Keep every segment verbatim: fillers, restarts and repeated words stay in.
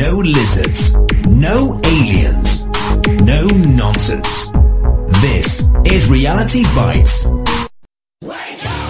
No lizards. No aliens. No nonsense. This is Reality Bites. Wake up!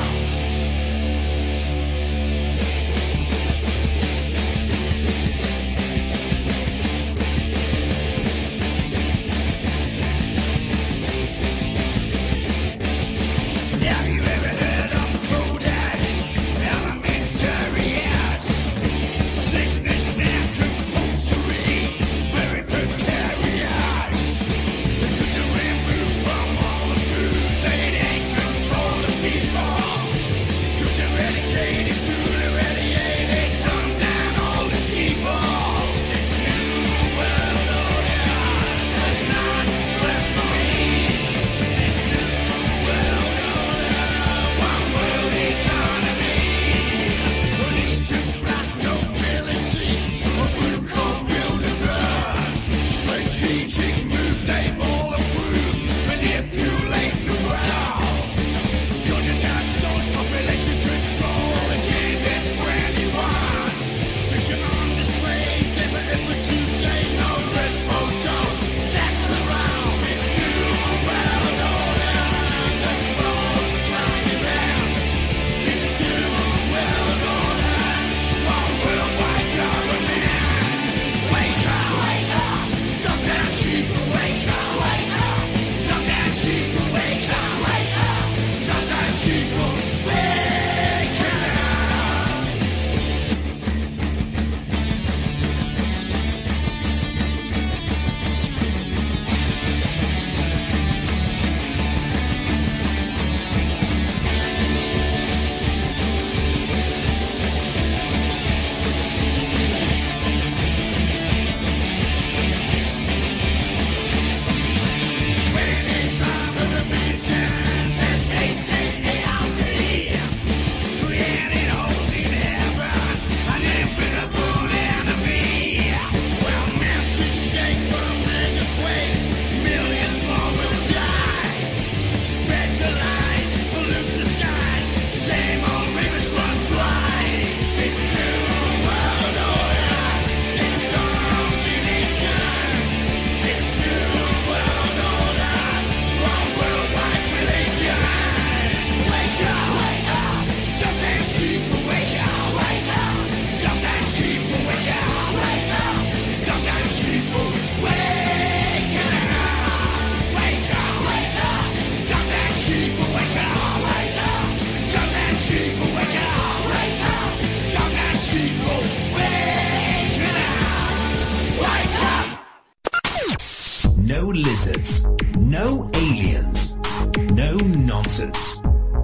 No lizards. No aliens. No nonsense.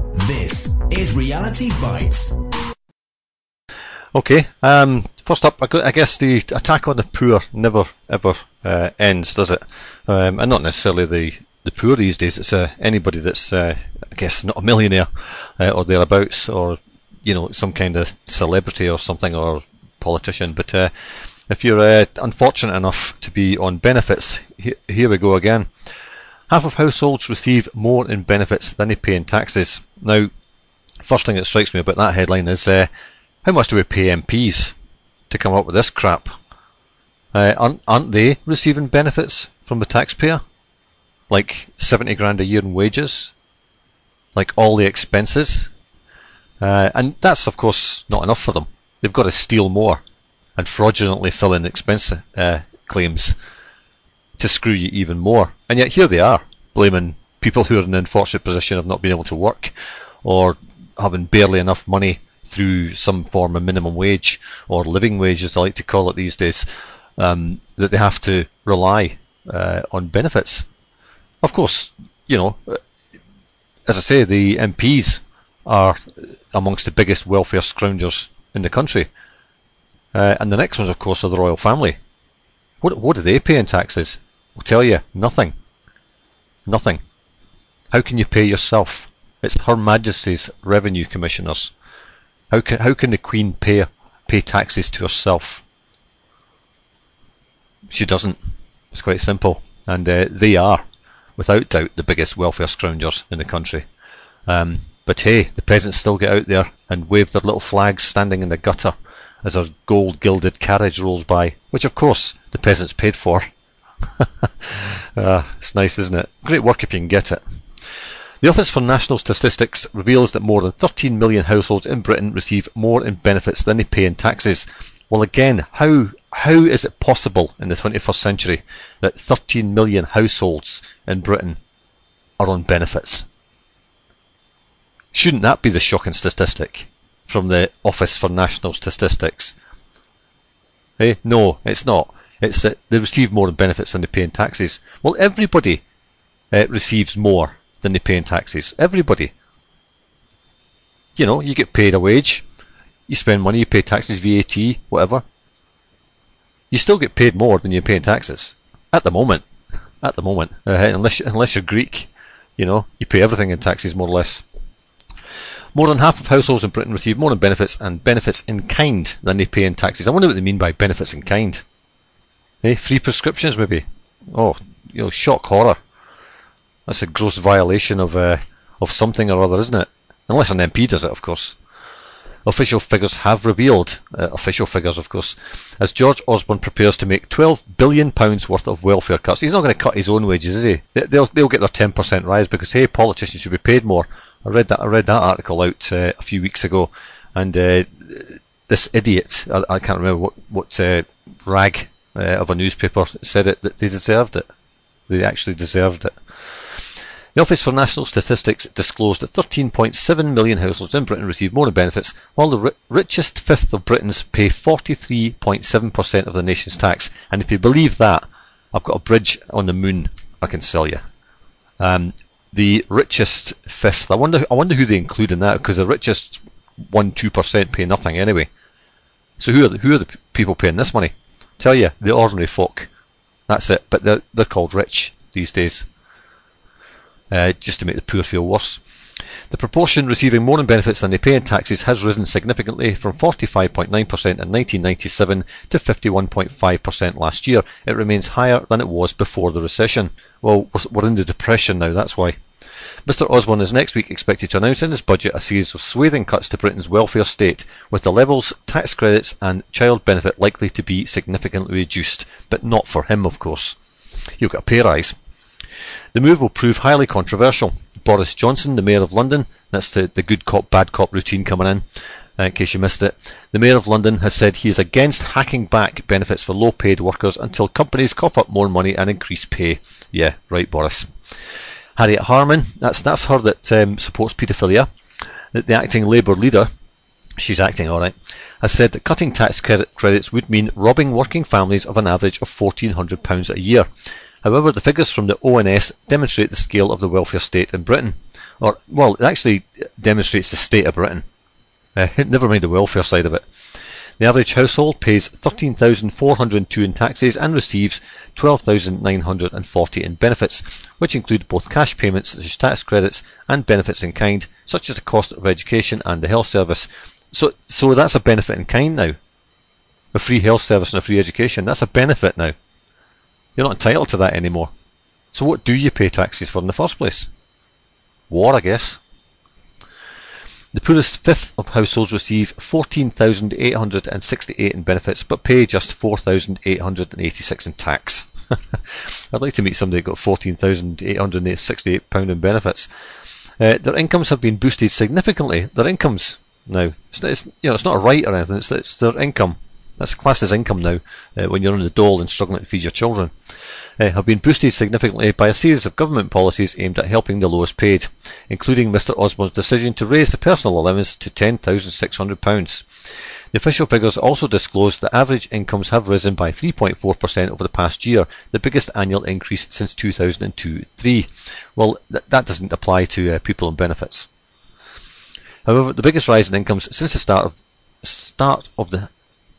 This is Reality Bites. Okay, um, first up, I guess the attack on the poor never ever uh, ends, does it? Um, and not necessarily the, the poor these days, it's uh, anybody that's, uh, I guess, not a millionaire uh, or thereabouts, or, you know, some kind of celebrity or something, or politician. But uh, if you're uh, unfortunate enough to be on benefits, he- here we go again. Half of households receive more in benefits than they pay in taxes. Now, first thing that strikes me about that headline is, uh, how much do we pay M Ps to come up with this crap? Uh, aren't, aren't they receiving benefits from the taxpayer? Like seventy grand a year in wages? Like all the expenses? Uh, and that's, of course, not enough for them. They've got to steal more and fraudulently fill in expense uh, claims to screw you even more. And yet here they are, blaming people who are in an unfortunate position of not being able to work, or having barely enough money through some form of minimum wage, or living wage as I like to call it these days, um, that they have to rely uh, on benefits. Of course, you know, as I say, the M Ps are amongst the biggest welfare scroungers in the country. Uh, and the next ones, of course, are the royal family. What what do they pay in taxes? I'll tell you, nothing. Nothing. How can you pay yourself? It's Her Majesty's Revenue Commissioners. How can how can the Queen pay pay taxes to herself? She doesn't. It's quite simple. And uh, they are, without doubt, the biggest welfare scroungers in the country. Um, but hey, the peasants still get out there and wave their little flags standing in the gutter as our gold-gilded carriage rolls by, which of course the peasants paid for. uh, it's nice, isn't it? Great work if you can get it. The Office for National Statistics reveals that more than thirteen million households in Britain receive more in benefits than they pay in taxes. Well, again, how how is it possible in the twenty-first century that thirteen million households in Britain are on benefits? Shouldn't that be the shocking statistic from the Office for National Statistics? Eh? No, it's not. It's that they receive more in benefits than they pay in taxes. Well, everybody uh, receives more than they pay in taxes. Everybody. You know, you get paid a wage, you spend money, you pay taxes, V A T, whatever. You still get paid more than you pay in taxes. At the moment. At the moment. Uh, unless, unless you're Greek, you know, you pay everything in taxes more or less. More than half of households in Britain receive more in benefits and benefits in kind than they pay in taxes. I wonder what they mean by benefits in kind. Eh? Free prescriptions, maybe? Oh, you know, shock horror. That's a gross violation of uh, of something or other, isn't it? Unless an M P does it, of course. Official figures have revealed, uh, official figures, of course, as George Osborne prepares to make twelve billion pounds worth of welfare cuts. He's not going to cut his own wages, is he? They'll they'll get their ten percent rise because, hey, politicians should be paid more. I read that I read that article out uh, a few weeks ago, and uh, this idiot, I, I can't remember what what uh, rag uh, of a newspaper said it, that they deserved it. They actually deserved it. The Office for National Statistics disclosed that thirteen point seven million households in Britain receive more in benefits, while the ri- richest fifth of Britons pay forty-three point seven percent of the nation's tax. And if you believe that, I've got a bridge on the moon I can sell you. Um, the richest fifth. I wonder. I wonder who they include in that, because the richest one, two percent pay nothing anyway. So who are the, who are the p- people paying this money? Tell you, the ordinary folk. That's it. But they're they're called rich these days. Uh, just to make the poor feel worse. The proportion receiving more in benefits than they pay in taxes has risen significantly from forty-five point nine percent in nineteen ninety-seven to fifty-one point five percent last year. It remains higher than it was before the recession. Well, we're in the depression now, that's why. Mister Osborne is next week expected to announce in his budget a series of swathing cuts to Britain's welfare state, with the levels, tax credits and child benefit likely to be significantly reduced. But not for him, of course. He'll get a pay rise. The move will prove highly controversial. Boris Johnson, the Mayor of London, that's the, the good cop, bad cop routine coming in, uh, in case you missed it. The Mayor of London has said he is against hacking back benefits for low-paid workers until companies cough up more money and increase pay. Yeah, right, Boris. Harriet Harman, that's that's her that um, supports paedophilia. The, the acting Labour leader, she's acting alright, has said that cutting tax credit credits would mean robbing working families of an average of fourteen hundred pounds a year. However, the figures from the O N S demonstrate the scale of the welfare state in Britain. Or, well, it actually demonstrates the state of Britain. Uh, never mind the welfare side of it. The average household pays thirteen thousand four hundred two in taxes and receives twelve thousand nine hundred forty in benefits, which include both cash payments such as tax credits and benefits in kind, such as the cost of education and the health service. So, so that's a benefit in kind now. A free health service and a free education, that's a benefit now. You're not entitled to that anymore. So what do you pay taxes for in the first place? War, I guess. The poorest fifth of households receive fourteen thousand eight hundred sixty-eight in benefits, but pay just four thousand eight hundred eighty-six in tax. I'd like to meet somebody who got fourteen thousand eight hundred sixty-eight pounds in benefits. Uh, their incomes have been boosted significantly. Their incomes now, it's, it's, you know, it's not a right or anything, it's, it's their income. That's classed as income now, uh, when you're on the dole and struggling to feed your children, uh, have been boosted significantly by a series of government policies aimed at helping the lowest paid, including Mister Osborne's decision to raise the personal allowance to ten thousand six hundred pounds. The official figures also disclosed that average incomes have risen by three point four percent over the past year, the biggest annual increase since two thousand two three. Well, th- that doesn't apply to uh, people on benefits. However, the biggest rise in incomes since the start of start of the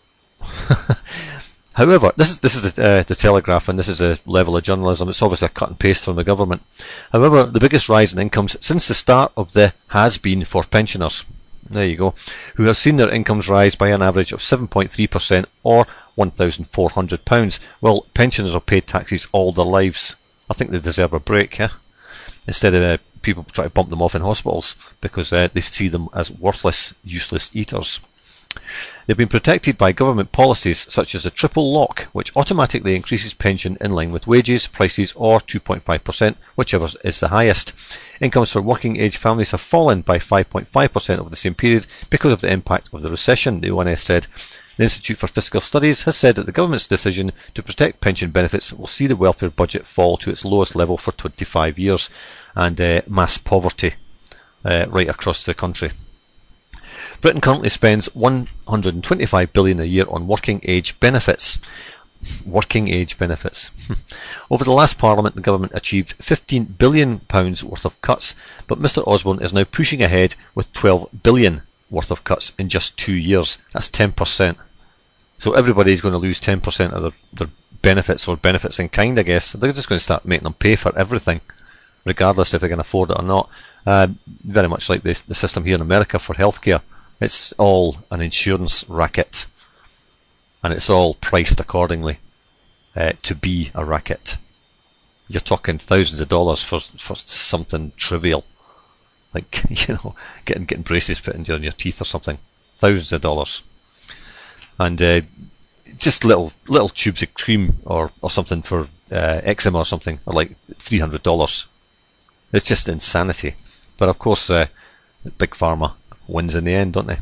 However, this is this is the, uh, the Telegraph, and this is a level of journalism. It's obviously a cut and paste from the government. However, the biggest rise in incomes since the start of the has been for pensioners. There you go, who have seen their incomes rise by an average of seven point three percent or one thousand four hundred pounds. Well, pensioners have paid taxes all their lives. I think they deserve a break, yeah? Instead of uh, people try to bump them off in hospitals because uh, they see them as worthless, useless eaters. They've been protected by government policies such as the triple lock, which automatically increases pension in line with wages, prices, or two point five percent, whichever is the highest. Incomes for working age families have fallen by five point five percent over the same period because of the impact of the recession, the O N S said. The Institute for Fiscal Studies has said that the government's decision to protect pension benefits will see the welfare budget fall to its lowest level for twenty-five years, and uh, mass poverty uh, right across the country. Britain currently spends one hundred twenty-five billion dollars a year on working age benefits. Working age benefits. Over the last Parliament, the government achieved fifteen billion pounds worth of cuts, but Mr Osborne is now pushing ahead with twelve billion pounds worth of cuts in just two years. That's ten percent. So everybody's going to lose ten percent of their, their benefits, or benefits in kind, I guess. They're just going to start making them pay for everything, regardless if they can afford it or not. Uh, very much like this, the system here in America for healthcare. It's all an insurance racket, and it's all priced accordingly uh, to be a racket. You're talking thousands of dollars for for something trivial, like, you know, getting getting braces put in your, in your teeth or something. Thousands of dollars, and uh, just little little tubes of cream or or something for uh, eczema or something are like three hundred dollars. It's just insanity. But of course, uh, Big Pharma wins in the end, don't they?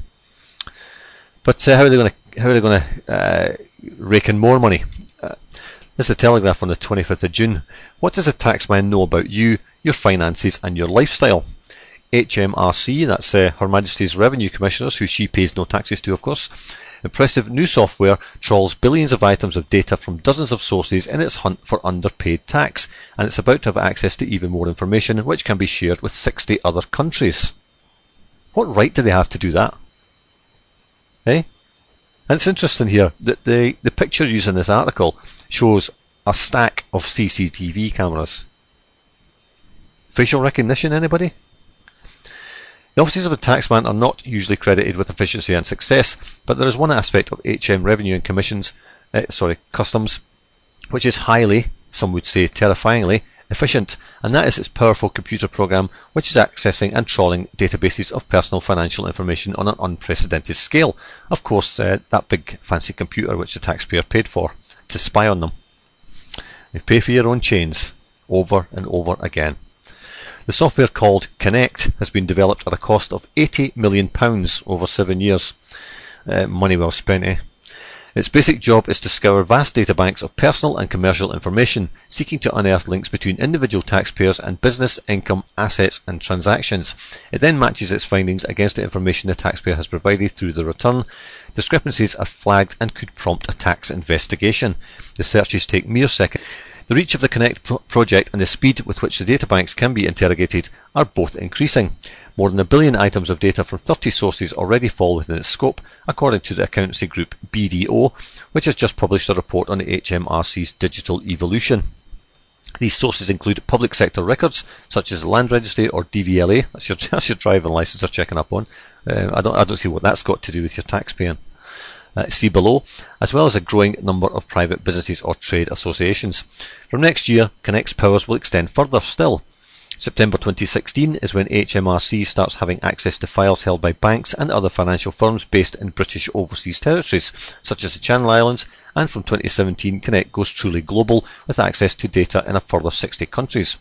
But uh, how are they going to how are they going to uh, rake in more money? Uh, this is a Telegraph on the twenty-fifth of June. What does a taxman know about you, your finances, and your lifestyle? H M R C, that's uh, Her Majesty's Revenue Commissioners, who she pays no taxes to, of course. Impressive new software trawls billions of items of data from dozens of sources in its hunt for underpaid tax, and it's about to have access to even more information, which can be shared with sixty other countries. What right do they have to do that? Eh? And it's interesting here that the, the picture used in this article shows a stack of C C T V cameras. Facial recognition, anybody? The offices of a taxman are not usually credited with efficiency and success, but there is one aspect of H M Revenue and Commissions, uh, sorry, Customs, which is highly, some would say terrifyingly, efficient, and that is its powerful computer program, which is accessing and trawling databases of personal financial information on an unprecedented scale. Of course, uh, that big fancy computer which the taxpayer paid for to spy on them. You pay for your own chains over and over again. The software, called Connect, has been developed at a cost of eighty million pounds over seven years. Uh, money well spent, eh? Its basic job is to scour vast data banks of personal and commercial information, seeking to unearth links between individual taxpayers and business, income, assets and transactions. It then matches its findings against the information the taxpayer has provided through the return. Discrepancies are flagged and could prompt a tax investigation. The searches take mere seconds. The reach of the Connect pro- project and the speed with which the databanks can be interrogated are both increasing. More than a billion items of data from thirty sources already fall within its scope, according to the accountancy group B D O, which has just published a report on the H M R C's digital evolution. These sources include public sector records, such as the Land Registry or D V L A. That's your, that's your driving licence they're checking up on. Uh, I don't I don't see what that's got to do with your tax paying. Uh, see below, as well as a growing number of private businesses or trade associations. From next year, Connect's powers will extend further still. September twenty sixteen is when H M R C starts having access to files held by banks and other financial firms based in British overseas territories, such as the Channel Islands, and from twenty seventeen Connect goes truly global with access to data in a further sixty countries.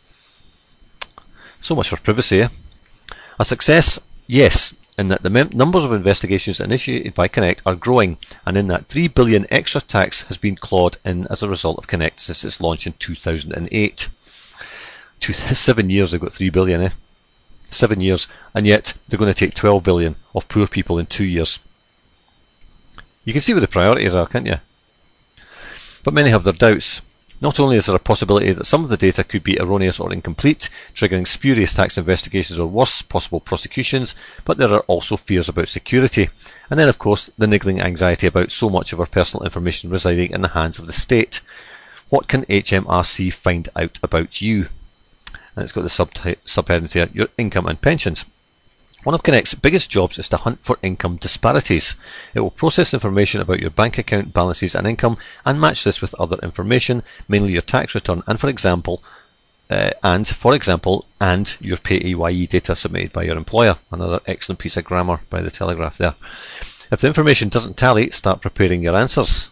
So much for privacy, eh? A success? Yes, in that the mem- numbers of investigations initiated by Connect are growing, and in that three billion extra tax has been clawed in as a result of Connect since its launch in two thousand eight. Two, seven years they've got three billion, eh? Seven years, and yet they're going to take twelve billion of poor people in two years. You can see where the priorities are, can't you? But many have their doubts. Not only is there a possibility that some of the data could be erroneous or incomplete, triggering spurious tax investigations or worse, possible prosecutions, but there are also fears about security. And then, of course, the niggling anxiety about so much of our personal information residing in the hands of the state. What can H M R C find out about you? And it's got the subti- subheadings here, your income and pensions. One of Connect's biggest jobs is to hunt for income disparities. It will process information about your bank account balances and income and match this with other information, mainly your tax return and, for example, uh, and for example, and your PAYE data submitted by your employer. Another excellent piece of grammar by the Telegraph there. If the information doesn't tally, start preparing your answers.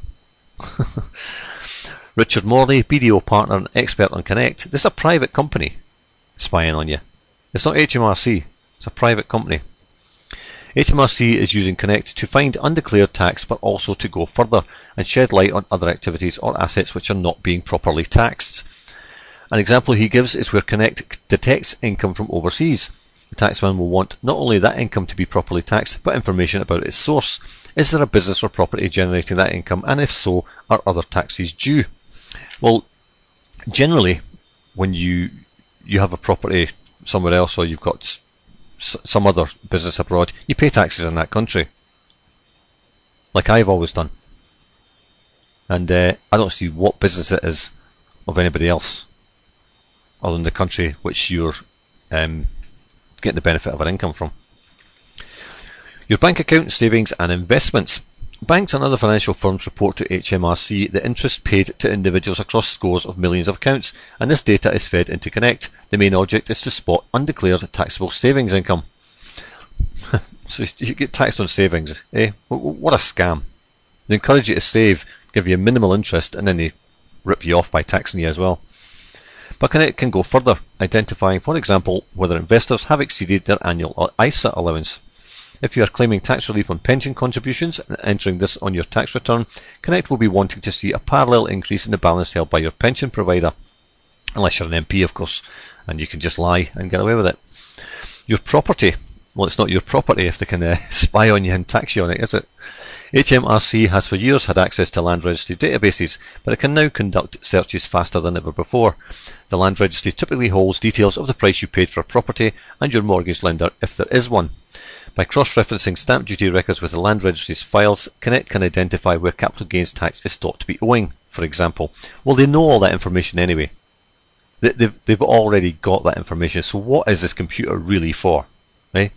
Richard Morley, B D O partner and expert on Connect. This is a private company spying on you. It's not H M R C, it's a private company. H M R C is using Connect to find undeclared tax, but also to go further and shed light on other activities or assets which are not being properly taxed. An example he gives is where Connect detects income from overseas. The taxman will want not only that income to be properly taxed, but information about its source. Is there a business or property generating that income, and if so, are other taxes due? Well, generally, when you you have a property somewhere else, or you've got s- some other business abroad, you pay taxes in that country, like I've always done. And uh, I don't see what business it is of anybody else other than the country which you're um, getting the benefit of an income from. Your bank account, savings and investments. Banks and other financial firms report to H M R C the interest paid to individuals across scores of millions of accounts, and this data is fed into Connect. The main object is to spot undeclared taxable savings income. So you get taxed on savings, eh? What a scam. They encourage you to save, give you minimal interest, and then they rip you off by taxing you as well. But Connect can go further, identifying, for example, whether investors have exceeded their annual I S A allowance. If you are claiming tax relief on pension contributions and entering this on your tax return, Connect will be wanting to see a parallel increase in the balance held by your pension provider. Unless you're an M P, of course, and you can just lie and get away with it. Your property. Well, it's not your property if they can uh, spy on you and tax you on it, is it? H M R C has for years had access to land registry databases, but it can now conduct searches faster than ever before. The land registry typically holds details of the price you paid for a property and your mortgage lender if there is one. By cross-referencing stamp duty records with the land registry's files, Connect can identify where capital gains tax is thought to be owing, for example. Well, they know all that information anyway. They, they've, they've already got that information, so what is this computer really for? Right?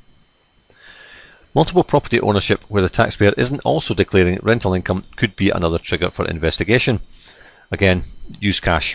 Multiple property ownership where the taxpayer isn't also declaring rental income could be another trigger for investigation. Again, use cash.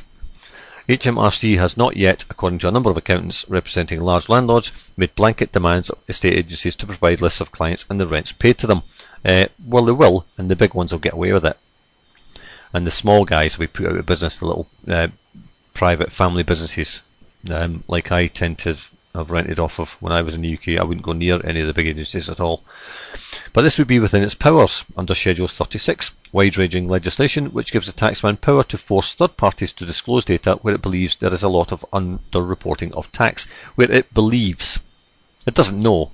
H M R C has not yet, according to a number of accountants representing large landlords, made blanket demands of estate agencies to provide lists of clients and the rents paid to them. Uh, well, they will, and the big ones will get away with it. And the small guys will be put out of business, the little uh, private family businesses, um, like I tend to have rented off of when I was in the U K. I wouldn't go near any of the big agencies at all. But this would be within its powers under Schedule thirty-six, wide-ranging legislation which gives the taxman power to force third parties to disclose data where it believes there is a lot of under-reporting of tax, where it believes. It doesn't know.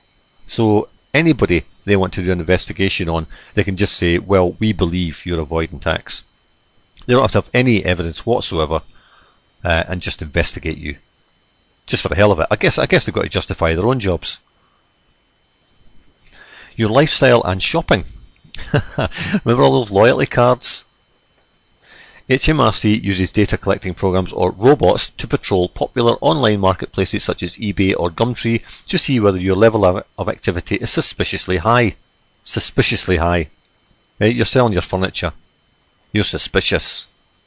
So anybody they want to do an investigation on, they can just say, well, we believe you're avoiding tax. They don't have to have any evidence whatsoever uh, and just investigate you. Just for the hell of it. I guess I guess they've got to justify their own jobs. Your lifestyle and shopping. Remember all those loyalty cards? H M R C uses data collecting programs or robots to patrol popular online marketplaces such as eBay or Gumtree to see whether your level of, of activity is suspiciously high. Suspiciously high. Right? You're selling your furniture. You're suspicious.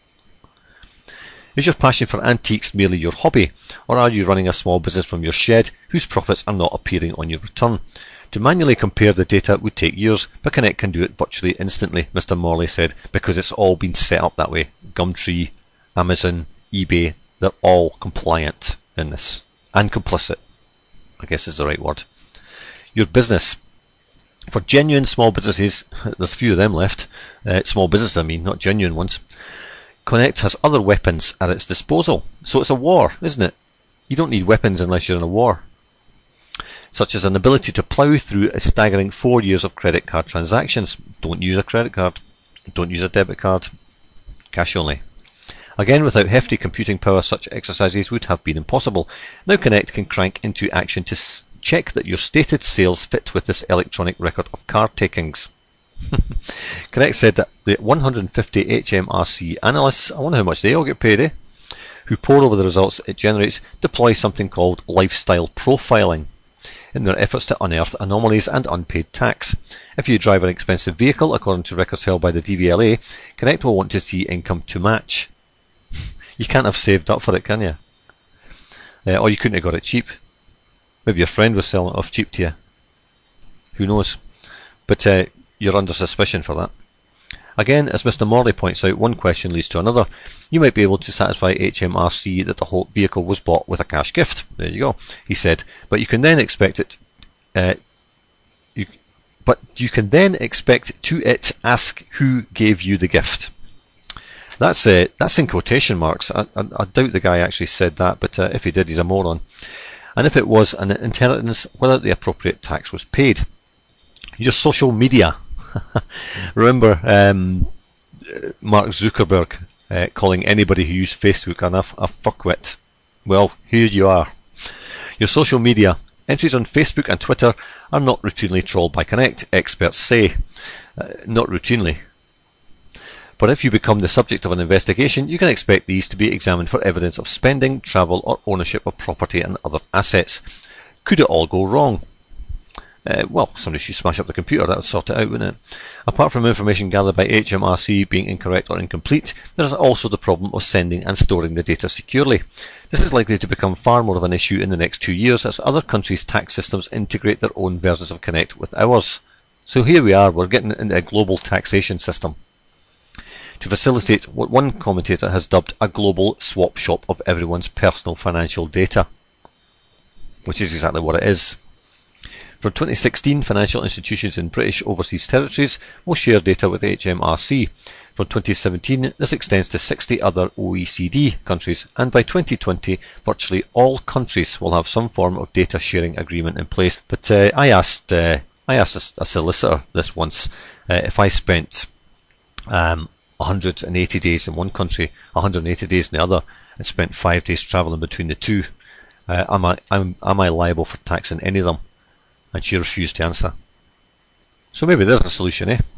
Is your passion for antiques merely your hobby, or are you running a small business from your shed whose profits are not appearing on your return? To manually compare the data would take years, but Connect can do it virtually instantly, Mister Morley said, because it's all been set up that way. Gumtree, Amazon, eBay, they're all compliant in this. And complicit, I guess is the right word. Your business. For genuine small businesses, there's few of them left. Uh, small businesses, I mean, not genuine ones. Connect has other weapons at its disposal. So it's a war, isn't it? You don't need weapons unless you're in a war. Such as an ability to plough through a staggering four years of credit card transactions. Don't use a credit card. Don't use a debit card. Cash only. Again, without hefty computing power, such exercises would have been impossible. Now Connect can crank into action to s- check that your stated sales fit with this electronic record of card takings. Connect said that the one hundred fifty H M R C analysts, I wonder how much they all get paid, eh? Who pore over the results it generates, deploy something called lifestyle profiling in their efforts to unearth anomalies and unpaid tax. If you drive an expensive vehicle, according to records held by the D V L A, Connect will want to see income to match. You can't have saved up for it, can you? Uh, or you couldn't have got it cheap. Maybe your friend was selling it off cheap to you. Who knows? but uh, you're under suspicion for that. Again, as Mister Morley points out, one question leads to another. You might be able to satisfy H M R C that the whole vehicle was bought with a cash gift. There you go, he said. But you can then expect it. Uh, you, but you can then expect to it ask who gave you the gift. That's uh, that's in quotation marks. I, I, I doubt the guy actually said that, but uh, if he did, he's a moron. And if it was an inheritance, whether the appropriate tax was paid. Your social media. Remember um, Mark Zuckerberg uh, calling anybody who used Facebook a, a fuckwit. Well, here you are. Your social media. Entries on Facebook and Twitter are not routinely trolled by Connect, experts say. Uh, not routinely. But if you become the subject of an investigation, you can expect these to be examined for evidence of spending, travel or ownership of property and other assets. Could it all go wrong? Uh, well, somebody should smash up the computer, that would sort it out, wouldn't it? Apart from information gathered by H M R C being incorrect or incomplete, there is also the problem of sending and storing the data securely. This is likely to become far more of an issue in the next two years as other countries' tax systems integrate their own versions of Connect with ours. So here we are, we're getting into a global taxation system to facilitate what one commentator has dubbed a global swap shop of everyone's personal financial data, which is exactly what it is. From twenty sixteen, financial institutions in British overseas territories will share data with H M R C. From twenty seventeen, this extends to sixty other O E C D countries, and by twenty twenty, virtually all countries will have some form of data sharing agreement in place. But uh, I asked, uh, I asked a, a solicitor this once uh, if I spent um, one hundred eighty days in one country, one hundred eighty days in the other, and spent five days travelling between the two, uh, am I am, am I liable for tax in any of them? And she refused to answer. So maybe there's a solution, eh?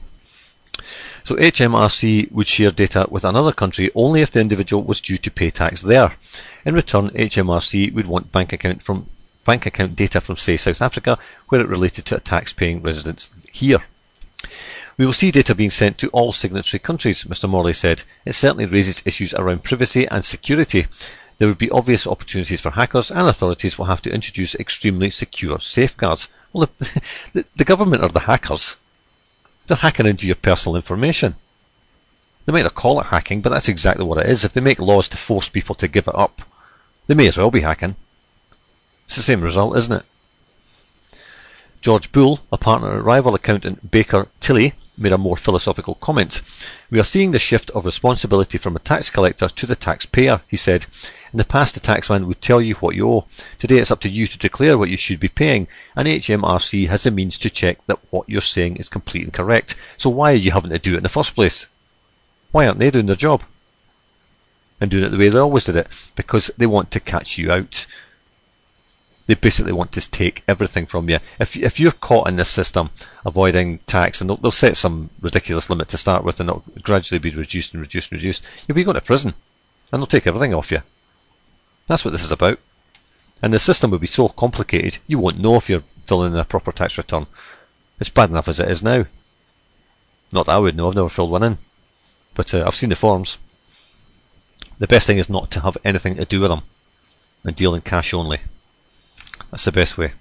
So H M R C would share data with another country only if the individual was due to pay tax there. In return, H M R C would want bank account from bank account data from, say, South Africa, where it related to a tax-paying residence here. We will see data being sent to all signatory countries, Mister Morley said. It certainly raises issues around privacy and security. There would be obvious opportunities for hackers, and authorities will have to introduce extremely secure safeguards. Well, the, the, the government are the hackers. They're hacking into your personal information. They might not call it hacking, but that's exactly what it is. If they make laws to force people to give it up, they may as well be hacking. It's the same result, isn't it? George Bull, a partner at rival accountant Baker Tilly, made a more philosophical comment. We are seeing the shift of responsibility from a tax collector to the taxpayer, he said. In the past, the taxman would tell you what you owe. Today, it's up to you to declare what you should be paying, and H M R C has the means to check that what you're saying is complete and correct. So why are you having to do it in the first place? Why aren't they doing their job? And doing it the way they always did it? Because they want to catch you out. They basically want to take everything from you. If if you're caught in this system, avoiding tax, and they'll, they'll set some ridiculous limit to start with, and it'll gradually be reduced and reduced and reduced, you'll be going to prison, and they'll take everything off you. That's what this is about. And the system will be so complicated, you won't know if you're filling in a proper tax return. It's bad enough as it is now. Not that I would know, I've never filled one in. But uh, I've seen the forms. The best thing is not to have anything to do with them, and deal in cash only. That's the best way.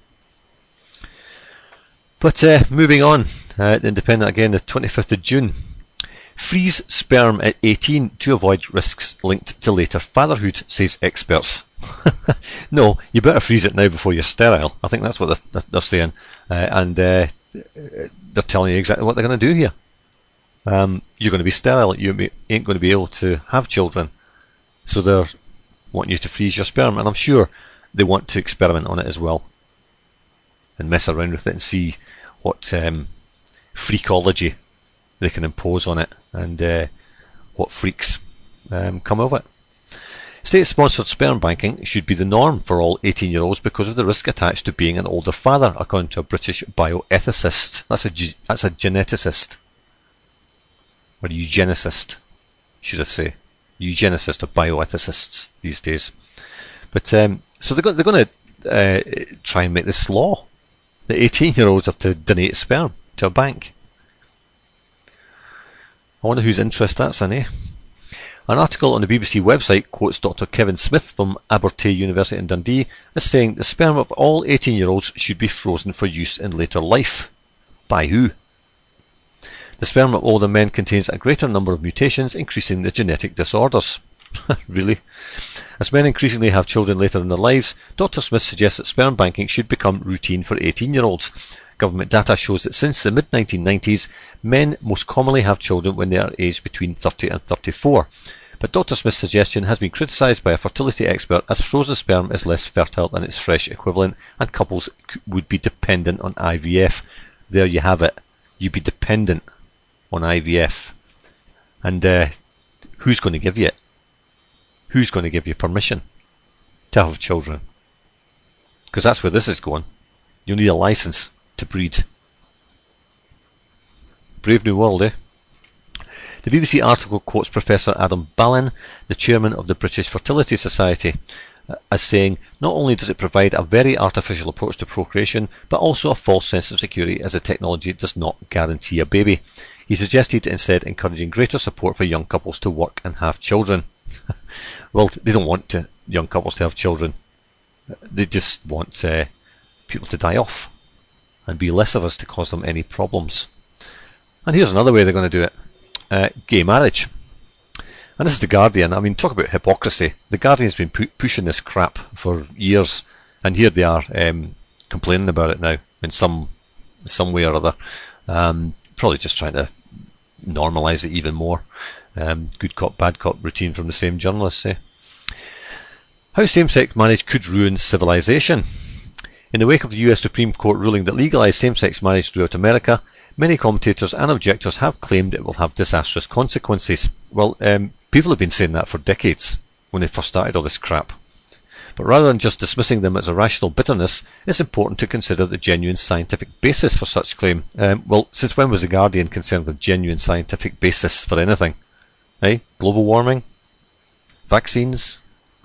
But uh, moving on, uh, Independent again, the twenty-fifth of June. Freeze sperm at eighteen to avoid risks linked to later fatherhood, says experts. No, you better freeze it now before you're sterile. I think that's what they're, they're saying. Uh, and uh, they're telling you exactly what they're going to do here. Um, you're going to be sterile. You ain't going to be able to have children. So they're wanting you to freeze your sperm. And I'm sure they want to experiment on it as well, and mess around with it and see what um, freakology they can impose on it, and uh, what freaks um, come of it. State-sponsored sperm banking should be the norm for all eighteen-year-olds because of the risk attached to being an older father, according to a British bioethicist. That's a ge- that's a geneticist, or a eugenicist, should I say? Eugenicist or bioethicists these days. But um, so they're going, they're going to uh, try and make this law that eighteen-year-olds have to donate sperm to a bank. I wonder whose interest that's in, eh? An article on the B B C website quotes Doctor Kevin Smith from Abertay University in Dundee as saying the sperm of all eighteen-year-olds should be frozen for use in later life. By who? The sperm of older men contains a greater number of mutations, increasing the genetic disorders. Really? As men increasingly have children later in their lives, Doctor Smith suggests that sperm banking should become routine for eighteen-year-olds. Government data shows that since the mid nineteen nineties, men most commonly have children when they are aged between thirty and thirty-four. But Doctor Smith's suggestion has been criticised by a fertility expert as frozen sperm is less fertile than its fresh equivalent, and couples would be dependent on I V F. There you have it. You'd be dependent on I V F. And uh, who's going to give you it? Who's going to give you permission to have children? Because that's where this is going. You'll need a licence to breed. Brave new world, eh? The B B C article quotes Professor Adam Ballin, the chairman of the British Fertility Society, as saying, not only does it provide a very artificial approach to procreation, but also a false sense of security as the technology does not guarantee a baby. He suggested instead encouraging greater support for young couples to work and have children. Well, they don't want to, young couples to have children. They just want uh, people to die off and be less of us to cause them any problems. And here's another way they're going to do it. Uh, gay marriage. And this is The Guardian. I mean, talk about hypocrisy. The Guardian's been pu- pushing this crap for years, and here they are um, complaining about it now in some some way or other. Um, probably just trying to normalise it even more. Um, good cop, bad cop routine from the same journalists, say. How same-sex marriage could ruin civilization. In the wake of the U S Supreme Court ruling that legalised same-sex marriage throughout America, many commentators and objectors have claimed it will have disastrous consequences. Well, um, people have been saying that for decades, when they first started all this crap. But rather than just dismissing them as irrational bitterness, it's important to consider the genuine scientific basis for such claim. Um, well, since when was The Guardian concerned with genuine scientific basis for anything? Eh? Global warming? Vaccines?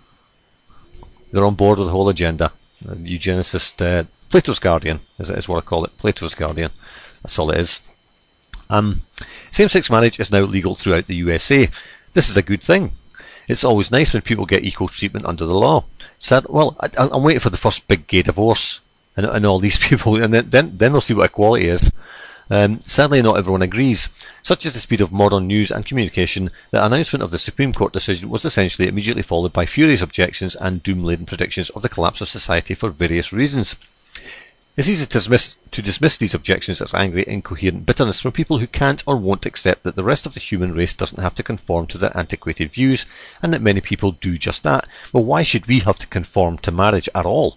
They're on board with the whole agenda. Uh, eugenicist, uh, Plato's Guardian, is, is what I call it. Plato's Guardian. That's all it is. Um, same-sex marriage is now legal throughout the U S A. This is a good thing. It's always nice when people get equal treatment under the law. Sad, well, I, I'm waiting for the first big gay divorce and, and all these people, and then, then, then they'll see what equality is. Um, sadly, not everyone agrees. Such is the speed of modern news and communication, the announcement of the Supreme Court decision was essentially immediately followed by furious objections and doom-laden predictions of the collapse of society for various reasons. It's easy to dismiss, to dismiss these objections as angry, incoherent bitterness from people who can't or won't accept that the rest of the human race doesn't have to conform to their antiquated views, and that many people do just that. Well, why should we have to conform to marriage at all?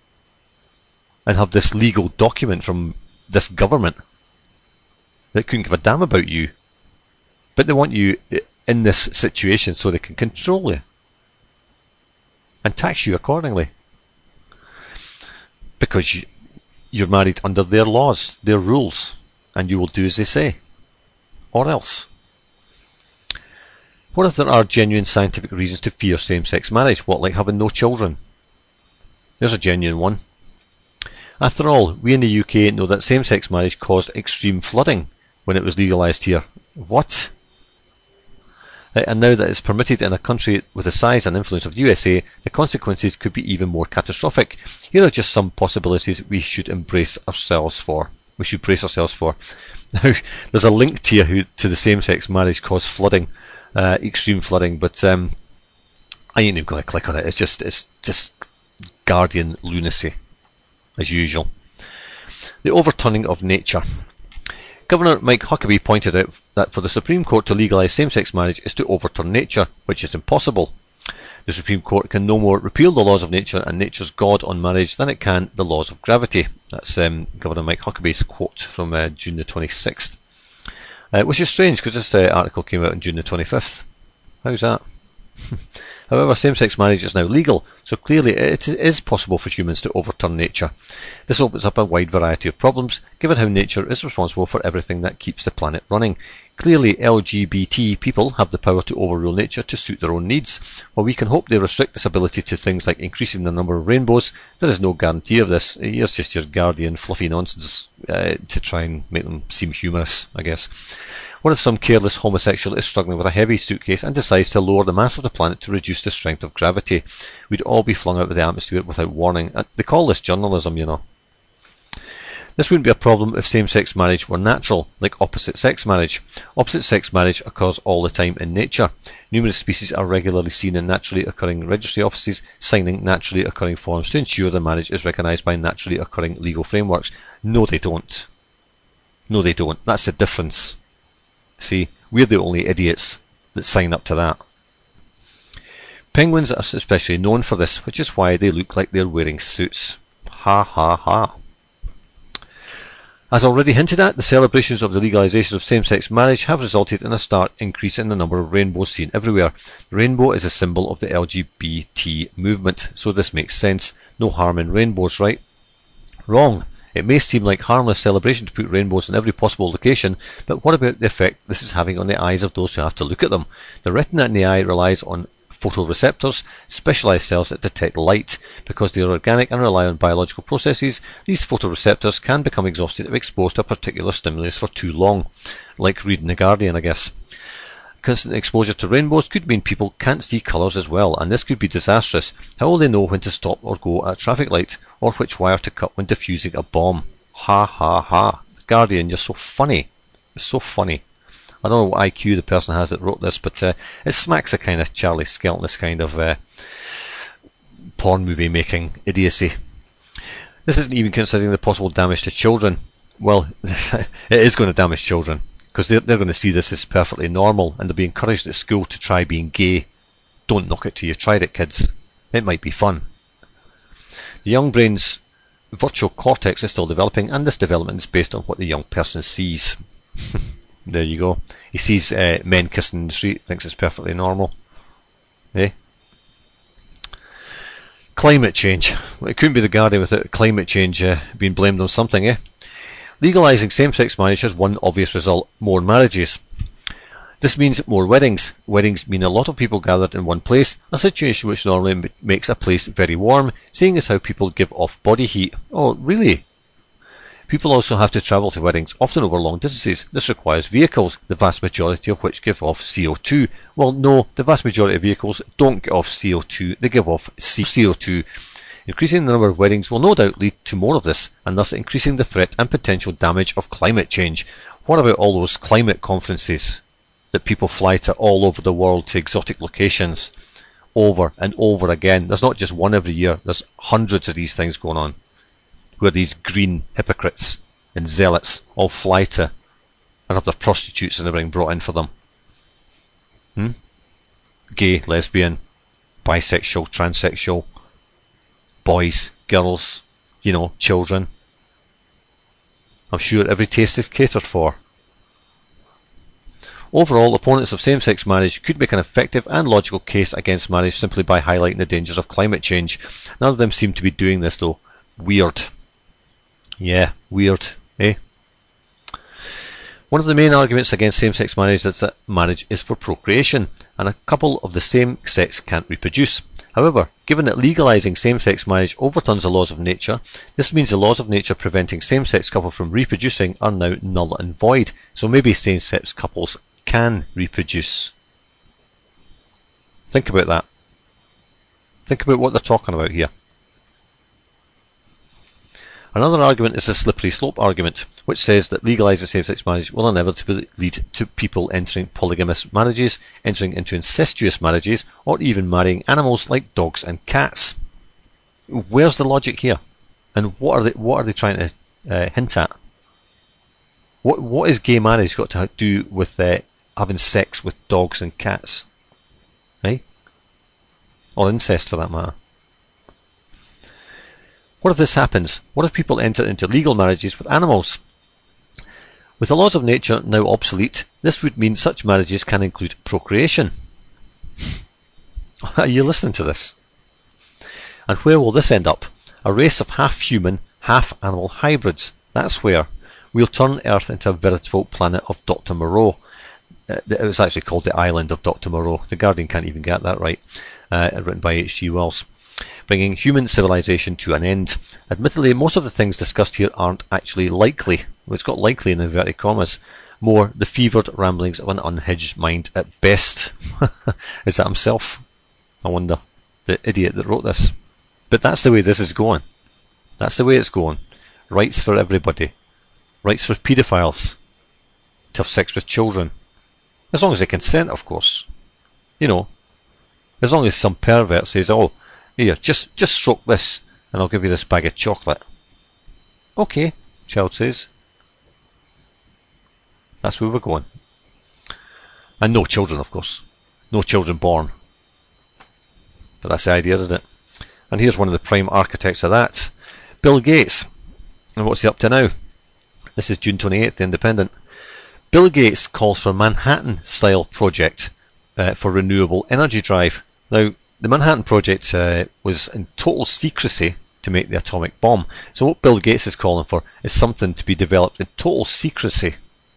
And have this legal document from this government that couldn't give a damn about you, but they want you in this situation so they can control you and tax you accordingly because you, you're married under their laws, their rules, and you will do as they say, or else. What if there are genuine scientific reasons to fear same-sex marriage? What, like having no children? There's a genuine one. After all, we in the U K know that same-sex marriage caused extreme flooding when it was legalised here. What? And now that it's permitted in a country with the size and influence of the U S A, the consequences could be even more catastrophic. Here are just some possibilities we should embrace ourselves for. We should brace ourselves for. Now, there's a link to you who, to the same-sex marriage caused flooding, uh, extreme flooding, but um, I ain't even going to click on it. It's just, it's just Guardian lunacy, as usual. The overturning of nature. Governor Mike Huckabee pointed out that for the Supreme Court to legalise same-sex marriage is to overturn nature, which is impossible. The Supreme Court can no more repeal the laws of nature and nature's God on marriage than it can the laws of gravity. That's um, Governor Mike Huckabee's quote from uh, June the twenty-sixth. Uh, which is strange because this uh, article came out on June the twenty-fifth. How's that? However, same-sex marriage is now legal, so clearly it is possible for humans to overturn nature. This opens up a wide variety of problems, given how nature is responsible for everything that keeps the planet running. Clearly, L G B T people have the power to overrule nature to suit their own needs. While we can hope they restrict this ability to things like increasing the number of rainbows, there is no guarantee of this. Here's just your Guardian fluffy nonsense uh, to try and make them seem humorous, I guess. What if some careless homosexual is struggling with a heavy suitcase and decides to lower the mass of the planet to reduce the strength of gravity? We'd all be flung out of the atmosphere without warning. They call this journalism, you know. This wouldn't be a problem if same-sex marriage were natural, like opposite-sex marriage. Opposite-sex marriage occurs all the time in nature. Numerous species are regularly seen in naturally occurring registry offices, signing naturally occurring forms to ensure the marriage is recognised by naturally occurring legal frameworks. No, they don't. No, they don't. That's the difference. See, we're the only idiots that sign up to that. Penguins are especially known for this, which is why they look like they're wearing suits. Ha ha ha. As already hinted at, the celebrations of the legalisation of same-sex marriage have resulted in a stark increase in the number of rainbows seen everywhere. The rainbow is a symbol of the L G B T movement, so this makes sense. No harm in rainbows, right? Wrong. It may seem like harmless celebration to put rainbows in every possible location, but what about the effect this is having on the eyes of those who have to look at them? The retina in the eye relies on photoreceptors, specialised cells that detect light. Because they are organic and rely on biological processes, these photoreceptors can become exhausted if exposed to a particular stimulus for too long. Like reading The Guardian, I guess. Constant exposure to rainbows could mean people can't see colours as well, and this could be disastrous. How will they know when to stop or go at a traffic light, or which wire to cut when defusing a bomb? Ha ha ha. The Guardian, you're so funny. It's so funny. I don't know what I Q the person has that wrote this, but uh, it smacks a kind of Charlie Skelton kind of uh, porn movie making idiocy. This isn't even considering the possible damage to children. Well, it is going to damage children, because they're, they're going to see this as perfectly normal, and they'll be encouraged at school to try being gay. Don't knock it till you've tried it, kids. It might be fun. The young brain's virtual cortex is still developing, and this development is based on what the young person sees. There you go. He sees uh, men kissing in the street, thinks it's perfectly normal. Eh? Climate change. Well, it couldn't be The Guardian without climate change uh, being blamed on something, eh? Legalising same-sex marriage has one obvious result: more marriages. This means more weddings. Weddings mean a lot of people gathered in one place, a situation which normally m- makes a place very warm, seeing as how people give off body heat. Oh, really? People also have to travel to weddings, often over long distances. This requires vehicles, the vast majority of which give off C O two. Well, no, the vast majority of vehicles don't give off C O two, they give off C O two. Increasing the number of weddings will no doubt lead to more of this, and thus increasing the threat and potential damage of climate change. What about all those climate conferences that people fly to all over the world, to exotic locations, over and over again? There's not just one every year, there's hundreds of these things going on, where these green hypocrites and zealots all fly to and have their prostitutes and everything brought in for them. Hmm? Gay, lesbian, bisexual, transsexual, boys, girls, you know, children. I'm sure every taste is catered for. Overall, opponents of same-sex marriage could make an effective and logical case against marriage simply by highlighting the dangers of climate change. None of them seem to be doing this though. Weird. Yeah, weird, eh? One of the main arguments against same-sex marriage is that marriage is for procreation, and a couple of the same sex can't reproduce. However, given that legalising same-sex marriage overturns the laws of nature, this means the laws of nature preventing same-sex couples from reproducing are now null and void, so maybe same-sex couples can reproduce. Think about that. Think about what they're talking about here. Another argument is the slippery slope argument, which says that legalising same-sex marriage will inevitably lead to people entering polygamous marriages, entering into incestuous marriages, or even marrying animals like dogs and cats. Where's the logic here? And what are they, what are they trying to uh, hint at? What What is gay marriage got to do with uh, having sex with dogs and cats? Eh? Or incest, for that matter. What if this happens? What if people enter into legal marriages with animals? With the laws of nature now obsolete, this would mean such marriages can include procreation. Are you listening to this? And where will this end up? A race of half-human, half-animal hybrids. That's where. We'll turn Earth into a veritable planet of Doctor Moreau. Uh, it was actually called the Island of Doctor Moreau. The Guardian can't even get that right. Uh, written by H G Wells. Bringing human civilization to an end. Admittedly, most of the things discussed here aren't actually likely. Well, it's got likely in inverted commas. More the fevered ramblings of an unhinged mind at best. Is that himself? I wonder. The idiot that wrote this. But that's the way this is going. That's the way it's going. rights for everybody, rights for paedophiles to have sex with children, as long as they consent, of course. You know, as long as some pervert says, "Oh, here, just just stroke this, and I'll give you this bag of chocolate." Okay, child says. That's where we're going. And no children, of course. No children born. But that's the idea, isn't it? And here's one of the prime architects of that, Bill Gates. And what's he up to now? This is June twenty-eighth, The Independent. Bill Gates calls for Manhattan-style project uh, for renewable energy drive. Now, the Manhattan Project uh, was in total secrecy to make the atomic bomb. So what Bill Gates is calling for is something to be developed in total secrecy.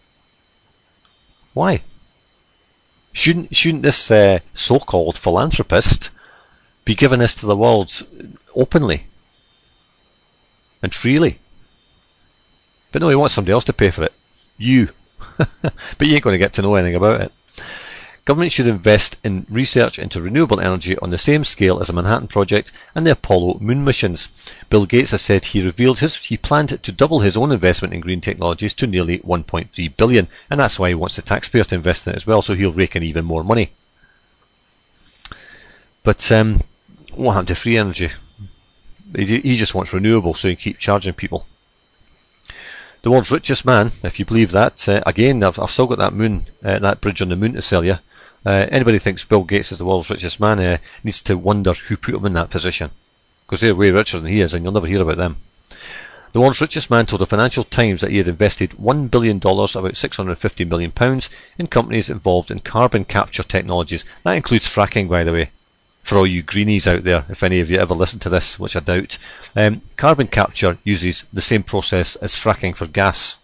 Why? Shouldn't shouldn't this uh, so-called philanthropist be giving this to the world openly and freely? But no, he wants somebody else to pay for it. You. But you ain't going to get to know anything about it. Government should invest in research into renewable energy on the same scale as the Manhattan Project and the Apollo moon missions. Bill Gates has said he revealed his he planned to double his own investment in green technologies to nearly one point three billion dollars, and that's why he wants the taxpayer to invest in it as well, so he'll rake in even more money. But um, what happened to free energy? He, he just wants renewable so he can keep charging people. The world's richest man, if you believe that, uh, again, I've, I've still got that moon, uh, that bridge on the moon to sell you. Uh, anybody thinks Bill Gates is the world's richest man uh, needs to wonder who put him in that position, because they're way richer than he is, and you'll never hear about them. The world's richest man told the Financial Times that he had invested one billion dollars, about six hundred fifty million pounds, in companies involved in carbon capture technologies. That includes fracking, by the way, for all you greenies out there, if any of you ever listen to this, which I doubt. Um, carbon capture uses the same process as fracking for gas.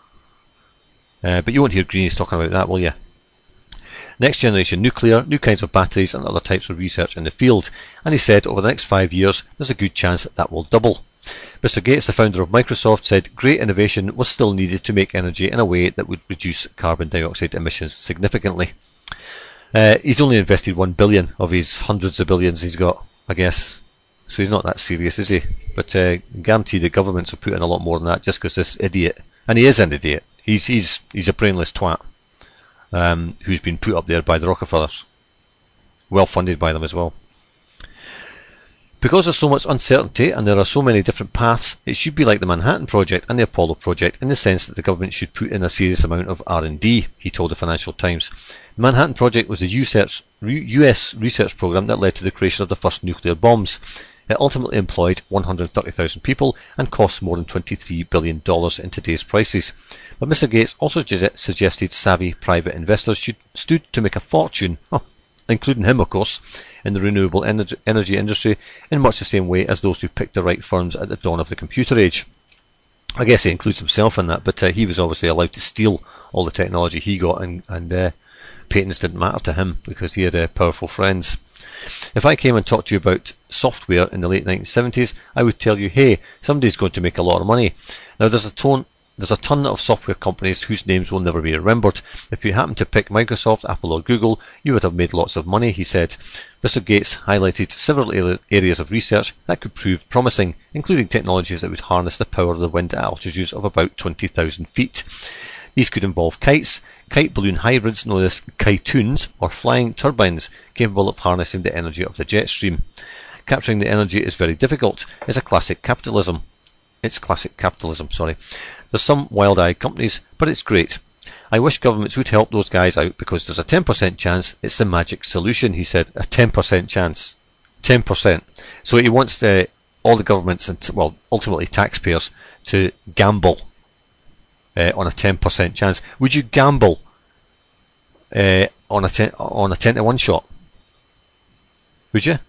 Uh, but you won't hear greenies talking about that, will you? Next generation nuclear, new kinds of batteries and other types of research in the field. And he said over the next five years there's a good chance that that will double. Mister Gates, the founder of Microsoft, said great innovation was still needed to make energy in a way that would reduce carbon dioxide emissions significantly. Uh, he's only invested one billion of his hundreds of billions he's got, I guess. So he's not that serious, is he? But uh, guarantee the governments will put in a lot more than that just because this idiot, and he is an idiot, he's he's he's a brainless twat. Um, who's been put up there by the Rockefellers. Well funded by them as well. Because there's so much uncertainty and there are so many different paths, it should be like the Manhattan Project and the Apollo Project in the sense that the government should put in a serious amount of R and D, he told the Financial Times. The Manhattan Project was a U S research program that led to the creation of the first nuclear bombs. It ultimately employed one hundred thirty thousand people and cost more than twenty-three billion dollars in today's prices. But Mister Gates also suggested savvy private investors should stood to make a fortune, oh, including him of course, in the renewable energy, energy industry in much the same way as those who picked the right firms at the dawn of the computer age. I guess he includes himself in that, but uh, he was obviously allowed to steal all the technology he got, and, and uh, patents didn't matter to him because he had uh, powerful friends. If I came and talked to you about software in the late nineteen seventies, I would tell you, hey, somebody's going to make a lot of money. Now there's a ton, there's a ton of software companies whose names will never be remembered. If you happen to pick Microsoft, Apple or Google, you would have made lots of money, he said. Mister Gates highlighted several areas of research that could prove promising, including technologies that would harness the power of the wind at altitudes of about twenty thousand feet. These could involve kites, kite balloon hybrids known as kitoons, or flying turbines capable of harnessing the energy of the jet stream. Capturing the energy is very difficult. It's a classic capitalism. It's classic capitalism, sorry. There's some wild-eyed companies, but it's great. I wish governments would help those guys out because there's a ten percent chance it's the magic solution, he said. A ten percent chance. ten percent. So he wants uh, all the governments and, well, ultimately taxpayers to gamble Uh, on a ten percent chance. Would you gamble uh, on a ten on a ten to one shot? Would you?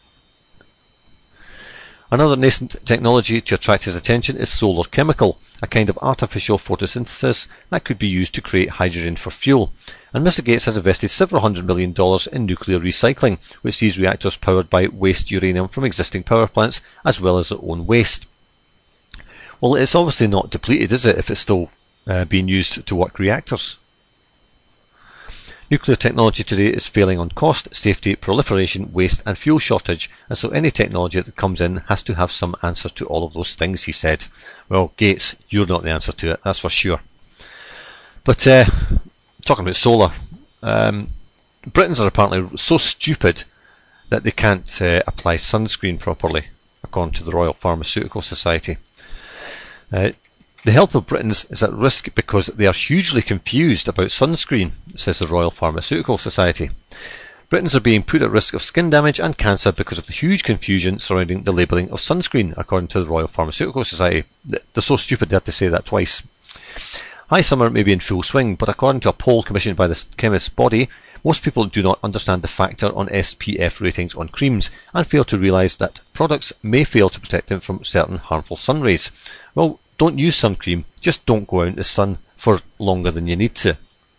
Another nascent technology to attract his attention is solar chemical, a kind of artificial photosynthesis that could be used to create hydrogen for fuel. And Mister Gates has invested several hundred million dollars in nuclear recycling, which sees reactors powered by waste uranium from existing power plants as well as their own waste. Well, it's obviously not depleted, is it, if it's still Uh, being used to work reactors? Nuclear technology today is failing on cost, safety, proliferation, waste and fuel shortage, and so any technology that comes in has to have some answer to all of those things, he said. Well, Gates, you're not the answer to it, that's for sure. But uh, talking about solar, um, Britons are apparently so stupid that they can't uh, apply sunscreen properly, according to the Royal Pharmaceutical Society. Uh, The health of Britons is at risk because they are hugely confused about sunscreen, says the Royal Pharmaceutical Society. Britons are being put at risk of skin damage and cancer because of the huge confusion surrounding the labelling of sunscreen, according to the Royal Pharmaceutical Society. They're so stupid they have to say that twice. High summer may be in full swing, but according to a poll commissioned by the chemist's body, most people do not understand the factor on S P F ratings on creams and fail to realise that products may fail to protect them from certain harmful sun rays. Well, don't use sun cream, just don't go out in the sun for longer than you need to.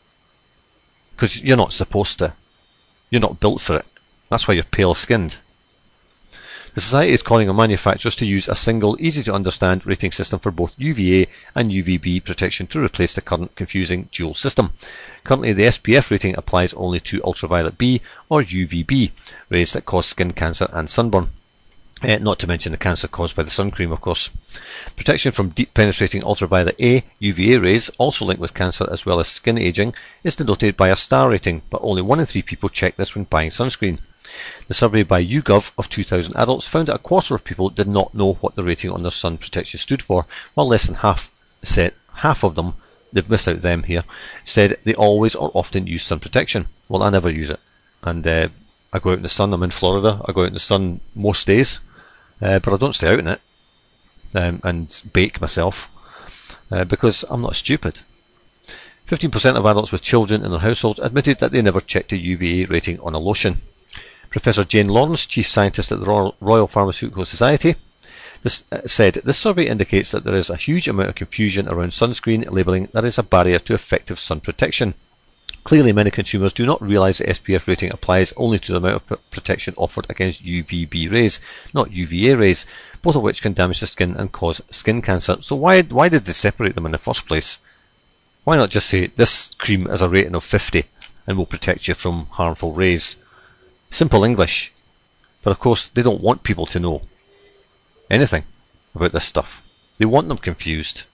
Because you're not supposed to. You're not built for it. That's why you're pale skinned. The Society is calling on manufacturers to use a single, easy to understand rating system for both U V A and U V B protection to replace the current confusing dual system. Currently the S P F rating applies only to ultraviolet B or U V B rays that cause skin cancer and sunburn. Uh, not to mention the cancer caused by the sun cream, of course. Protection from deep penetrating ultraviolet A, U V A rays, also linked with cancer as well as skin aging, is denoted by a star rating, but only one in three people check this when buying sunscreen. The survey by YouGov of two thousand adults found that a quarter of people did not know what the rating on their sun protection stood for, while less than half said, half of them, they've missed out them here, said they always or often use sun protection. Well, I never use it. And uh, I go out in the sun, I'm in Florida, I go out in the sun most days. Uh, but I don't stay out in it um, and bake myself uh, because I'm not stupid. fifteen percent of adults with children in their households admitted that they never checked a U V A rating on a lotion. Professor Jane Lawrence, Chief Scientist at the Royal Pharmaceutical Society, this, uh, said, this survey indicates that there is a huge amount of confusion around sunscreen labelling that is a barrier to effective sun protection. Clearly, many consumers do not realise the S P F rating applies only to the amount of protection offered against U V B rays, not U V A rays, both of which can damage the skin and cause skin cancer. So why why did they separate them in the first place? Why not just say, this cream has a rating of fifty and will protect you from harmful rays? Simple English. But of course, they don't want people to know anything about this stuff. They want them confused.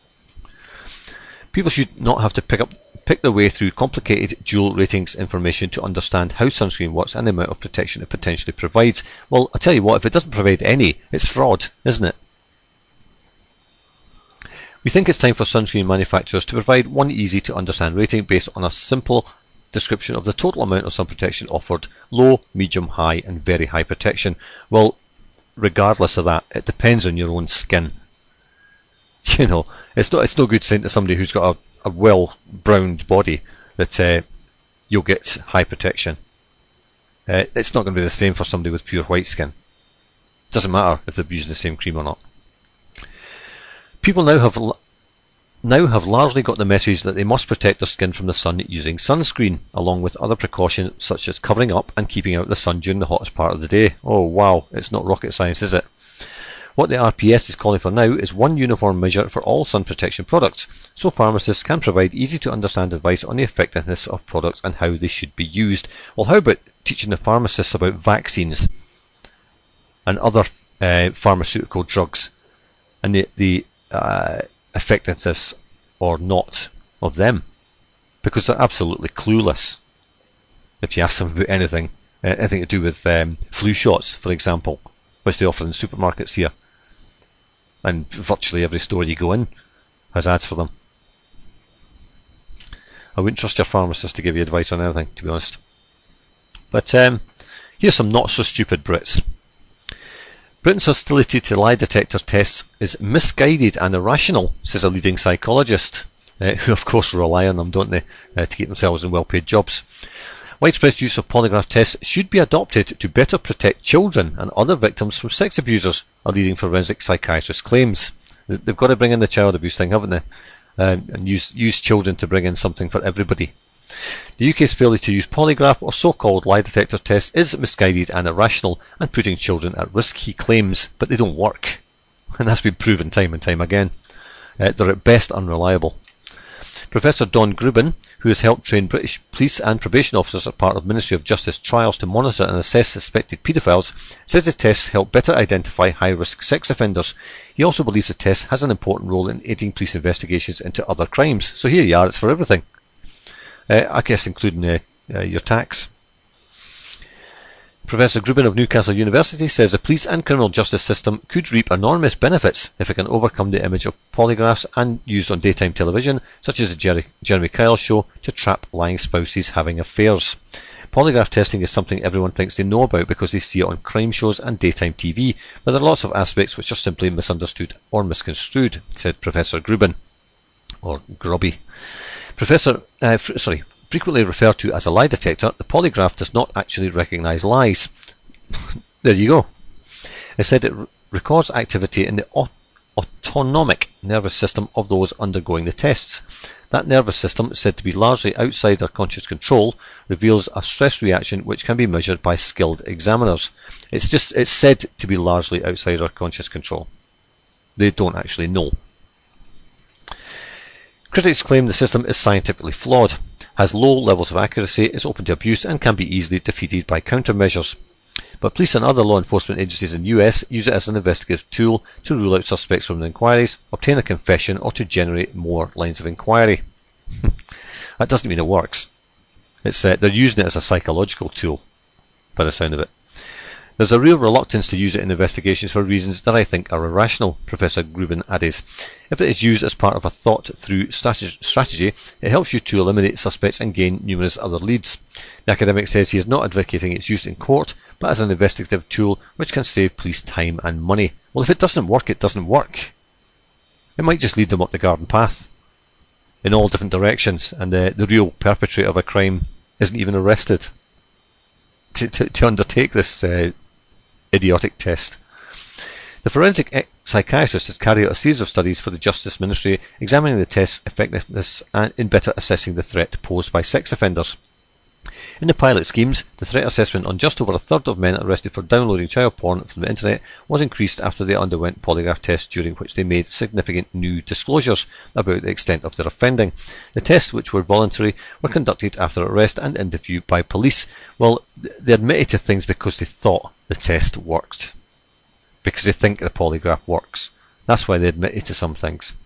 People should not have to pick up pick their way through complicated dual ratings information to understand how sunscreen works and the amount of protection it potentially provides. Well, I tell you what, if it doesn't provide any, it's fraud, isn't it? We think it's time for sunscreen manufacturers to provide one easy to understand rating based on a simple description of the total amount of sun protection offered: low, medium, high and very high protection. Well, regardless of that, it depends on your own skin. You know, it's not it's no good saying to somebody who's got a a well-browned body that uh, you'll get high protection. Uh, it's not going to be the same for somebody with pure white skin. Doesn't matter if they're using the same cream or not. People now have now have largely got the message that they must protect their skin from the sun using sunscreen, along with other precautions such as covering up and keeping out the sun during the hottest part of the day. Oh wow, it's not rocket science, is it? What the R P S is calling for now is one uniform measure for all sun protection products, so pharmacists can provide easy to understand advice on the effectiveness of products and how they should be used. Well, how about teaching the pharmacists about vaccines and other uh, pharmaceutical drugs and the, the uh, effectiveness or not of them? Because they're absolutely clueless if you ask them about anything, uh, anything to do with um, flu shots, for example, which they offer in supermarkets here. And virtually every store you go in has ads for them. I wouldn't trust your pharmacist to give you advice on anything, to be honest. But um, here's some not so stupid Brits. Britain's hostility to lie detector tests is misguided and irrational, says a leading psychologist, uh, who of course rely on them, don't they, uh, to keep themselves in well-paid jobs. Widespread use of polygraph tests should be adopted to better protect children and other victims from sex abusers, a leading forensic psychiatrist claims. They've got to bring in the child abuse thing, haven't they? Um, and use, use children to bring in something for everybody. The U K's failure to use polygraph or so-called lie detector tests is misguided and irrational and putting children at risk, he claims, but they don't work. And that's been proven time and time again. Uh, they're at best unreliable. Professor Don Grubin, who has helped train British police and probation officers as part of Ministry of Justice trials to monitor and assess suspected paedophiles, says the tests help better identify high-risk sex offenders. He also believes the test has an important role in aiding police investigations into other crimes. So here you are, it's for everything. Uh, I guess including uh, uh, your tax. Professor Grubin of Newcastle University says the police and criminal justice system could reap enormous benefits if it can overcome the image of polygraphs and used on daytime television, such as the Jerry, Jeremy Kyle show, to trap lying spouses having affairs. Polygraph testing is something everyone thinks they know about because they see it on crime shows and daytime T V, but there are lots of aspects which are simply misunderstood or misconstrued, said Professor Grubin, or Grubby. Professor, uh, f- sorry, frequently referred to as a lie detector, the polygraph does not actually recognise lies. There you go. Instead, it r- records activity in the au- autonomic nervous system of those undergoing the tests. That nervous system, said to be largely outside their conscious control, reveals a stress reaction which can be measured by skilled examiners. It's just it's said to be largely outside our conscious control. They don't actually know. Critics claim the system is scientifically flawed, has low levels of accuracy, is open to abuse, and can be easily defeated by countermeasures. But police and other law enforcement agencies in the U S use it as an investigative tool to rule out suspects from inquiries, obtain a confession, or to generate more lines of inquiry. That doesn't mean it works. It's uh, they're using it as a psychological tool, by the sound of it. There's a real reluctance to use it in investigations for reasons that I think are irrational, Professor Grubin added. If it is used as part of a thought-through strategy, it helps you to eliminate suspects and gain numerous other leads. The academic says he is not advocating its use in court, but as an investigative tool which can save police time and money. Well, if it doesn't work, it doesn't work. It might just lead them up the garden path in all different directions, and the, the real perpetrator of a crime isn't even arrested to, to, to undertake this uh, idiotic test. The forensic psychiatrist has carried out a series of studies for the Justice Ministry examining the test's effectiveness in better assessing the threat posed by sex offenders. In the pilot schemes, the threat assessment on just over a third of men arrested for downloading child porn from the internet was increased after they underwent polygraph tests during which they made significant new disclosures about the extent of their offending. The tests, which were voluntary, were conducted after arrest and interview by police. Well, they admitted to things because they thought the test worked. Because they think the polygraph works. That's why they admitted to some things.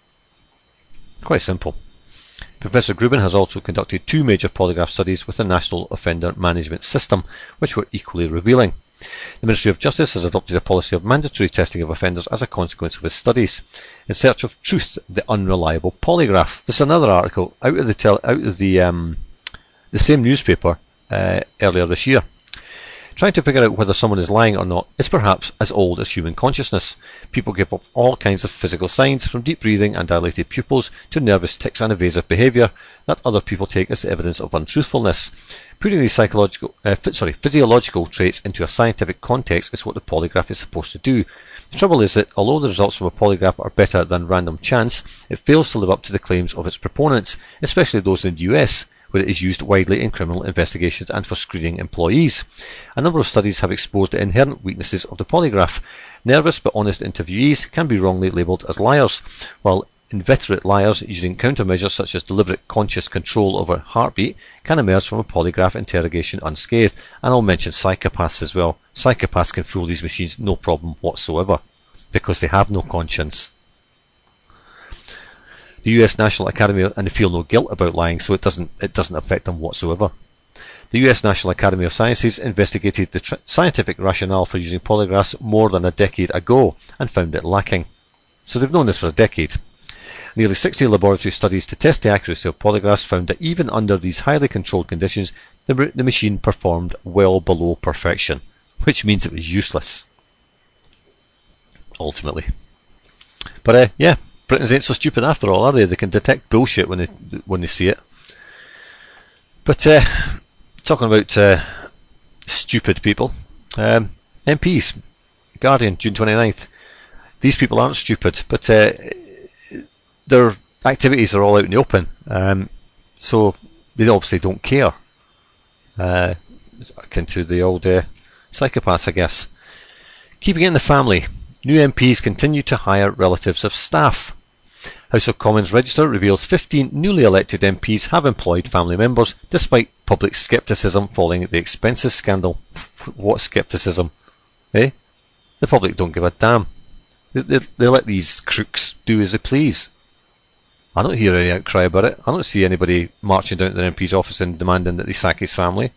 Quite simple. Professor Grubin has also conducted two major polygraph studies with the National Offender Management System, which were equally revealing. The Ministry of Justice has adopted a policy of mandatory testing of offenders as a consequence of his studies. In Search of Truth, the Unreliable Polygraph. This is another article out of the tel- out of the um, the same newspaper uh, earlier this year. Trying to figure out whether someone is lying or not is perhaps as old as human consciousness. People give off all kinds of physical signs, from deep breathing and dilated pupils to nervous tics and evasive behaviour, that other people take as evidence of untruthfulness. Putting these psychological, uh, sorry, physiological traits into a scientific context is what the polygraph is supposed to do. The trouble is that, although the results from a polygraph are better than random chance, it fails to live up to the claims of its proponents, especially those in the U S, where it is used widely in criminal investigations and for screening employees. A number of studies have exposed the inherent weaknesses of the polygraph. Nervous but honest interviewees can be wrongly labelled as liars, while inveterate liars using countermeasures such as deliberate conscious control over heartbeat can emerge from a polygraph interrogation unscathed. And I'll mention psychopaths as well. Psychopaths can fool these machines no problem whatsoever, because they have no conscience. The U S National Academy, and they feel no guilt about lying, so it doesn't it doesn't affect them whatsoever. The U S National Academy of Sciences investigated the tr- scientific rationale for using polygraphs more than a decade ago and found it lacking. So they've known this for a decade. Nearly sixty laboratory studies to test the accuracy of polygraphs found that even under these highly controlled conditions, the, the machine performed well below perfection, which means it was useless, ultimately. But uh, yeah. Britons ain't so stupid after all, are they? They can detect bullshit when they when they see it. But uh, talking about uh, stupid people, um, M Ps, Guardian, June twenty-ninth. These people aren't stupid, but uh, their activities are all out in the open, um, so they obviously don't care. Uh, akin to the old uh, psychopaths, I guess. Keeping it in the family. New M Ps continue to hire relatives of staff. House of Commons Register reveals fifteen newly elected M Ps have employed family members, despite public scepticism following the expenses scandal. What scepticism? Eh? The public don't give a damn. They, they, they let these crooks do as they please. I don't hear any outcry about it. I don't see anybody marching down to their M P's office and demanding that they sack his family.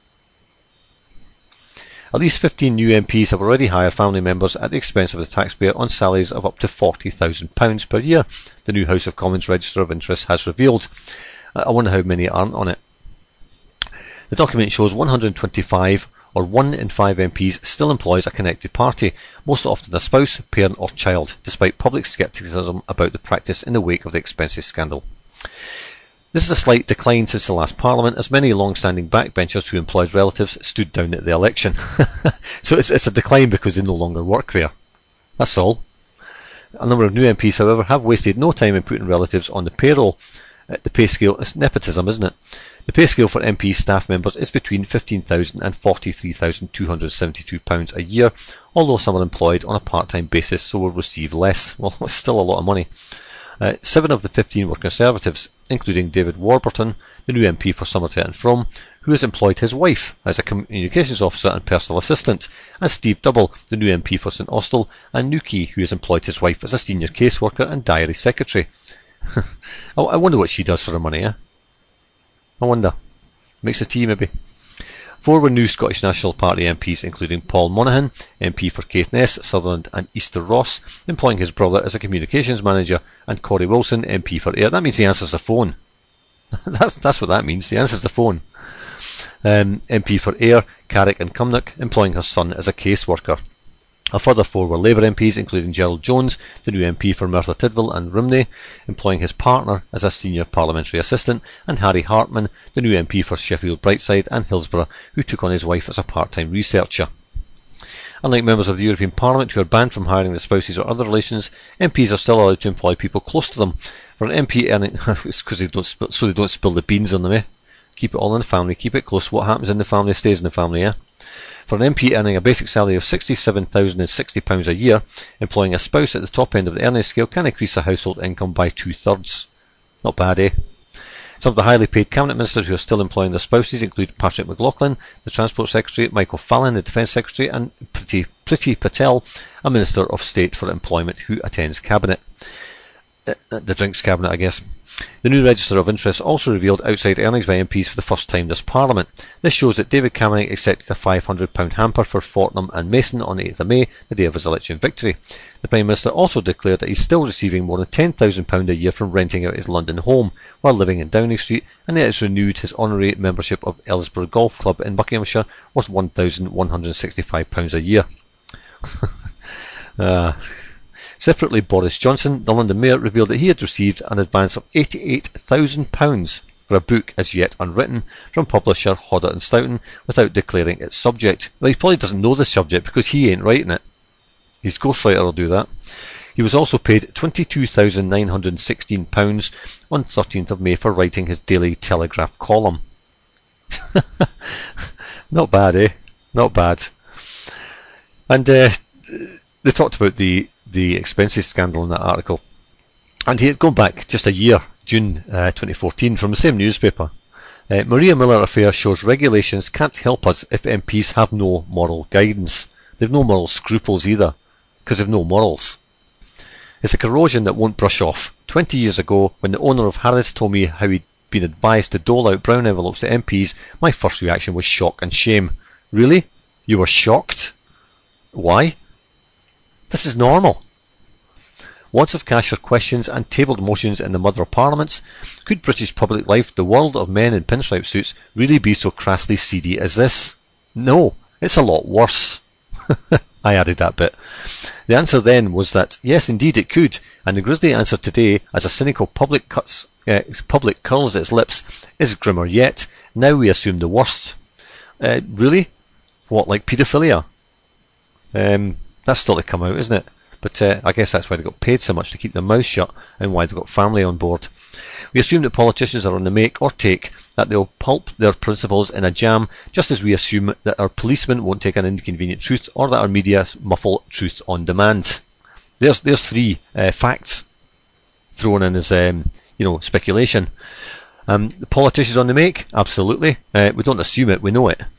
At least fifteen new M Ps have already hired family members at the expense of the taxpayer on salaries of up to forty thousand pounds per year, the new House of Commons Register of Interest has revealed. I wonder how many aren't on it. The document shows one hundred twenty-five, or one in five M Ps, still employs a connected party, most often a spouse, parent or child, despite public scepticism about the practice in the wake of the expenses scandal. This is a slight decline since the last Parliament, as many long-standing backbenchers who employed relatives stood down at the election. So it's, it's a decline because they no longer work there. That's all. A number of new M Ps, however, have wasted no time in putting relatives on the payroll. Uh, the pay scale is nepotism, isn't it? The pay scale for M P staff members is between fifteen thousand and forty-three thousand two hundred seventy-two pounds a year, although some are employed on a part-time basis, so will receive less. Well, it's still a lot of money. Uh, seven of the fifteen were Conservatives, including David Warburton, the new M P for Somerset and Frome, who has employed his wife as a communications officer and personal assistant, and Steve Double, the new M P for St Austell, and Newquay, who has employed his wife as a senior caseworker and diary secretary. I wonder what she does for her money, eh? I wonder. Makes a tea, maybe. Four were new Scottish National Party M Ps, including Paul Monaghan, M P for Caithness, Sutherland and Easter Ross, employing his brother as a communications manager, and Corey Wilson, M P for Ayr. That means he answers the phone. that's that's what that means. He answers the phone. Um, M P for Ayr, Carrick and Cumnock, employing her son as a caseworker. A further four were Labour M Ps, including Gerald Jones, the new M P for Merthyr Tydfil and Rhymney, employing his partner as a senior parliamentary assistant, and Harry Hartman, the new M P for Sheffield Brightside and Hillsborough, who took on his wife as a part-time researcher. Unlike members of the European Parliament who are banned from hiring their spouses or other relations, M Ps are still allowed to employ people close to them. For an M P earning, it's because they don't sp- so they don't spill the beans on them, eh? Keep it all in the family, keep it close. What happens in the family stays in the family, eh? For an M P earning a basic salary of sixty-seven thousand sixty pounds a year, employing a spouse at the top end of the earning scale can increase the household income by two-thirds. Not bad, eh? Some of the highly paid cabinet ministers who are still employing their spouses include Patrick McLaughlin, the Transport Secretary, Michael Fallon, the Defence Secretary, and Priti, Priti Patel, a Minister of State for Employment who attends Cabinet. Uh, the Drinks Cabinet, I guess. The new Register of Interest also revealed outside earnings by M Ps for the first time this Parliament. This shows that David Cameron accepted a five hundred pounds hamper for Fortnum and Mason on the eighth of May, the day of his election victory. The Prime Minister also declared that he's still receiving more than ten thousand pounds a year from renting out his London home while living in Downing Street, and he has renewed his honorary membership of Ellsborough Golf Club in Buckinghamshire worth one thousand one hundred sixty-five pounds a year. uh, Separately, Boris Johnson, the London Mayor, revealed that he had received an advance of eighty-eight thousand pounds for a book as yet unwritten from publisher Hodder and Stoughton without declaring its subject. Well, he probably doesn't know the subject because he ain't writing it. His ghostwriter will do that. He was also paid twenty-two thousand nine hundred sixteen pounds on thirteenth of May for writing his Daily Telegraph column. Not bad, eh? Not bad. And uh, they talked about the the expenses scandal in that article, and he had gone back just a year, June uh, twenty fourteen, from the same newspaper. uh, Maria Miller affair shows regulations can't help us if M Ps have no moral guidance. They've no moral scruples either, because they've no morals. It's a corrosion that won't brush off. Twenty years ago, when the owner of Harris told me how he'd been advised to dole out brown envelopes to M Ps, my first reaction was shock and shame. Really? You were shocked? Why? This is normal. Wads of cash for questions and tabled motions in the mother of parliaments. Could British public life, the world of men in pinstripe suits, really be so crassly seedy as this? No, it's a lot worse. I added that bit. The answer then was that, yes, indeed it could, and the grisly answer today, as a cynical public cuts, uh, public curls its lips, is grimmer yet. Now we assume the worst. Uh, really? What, like paedophilia? Um... That's still to come out, isn't it? But uh, I guess that's why they got paid so much to keep their mouths shut and why they've got family on board. We assume that politicians are on the make or take, that they'll pulp their principles in a jam, just as we assume that our policemen won't take an inconvenient truth or that our media muffle truth on demand. There's there's three uh, facts. thrown in as um, you know, speculation. Um, the politicians on the make, absolutely. Uh, we don't assume it, we know it.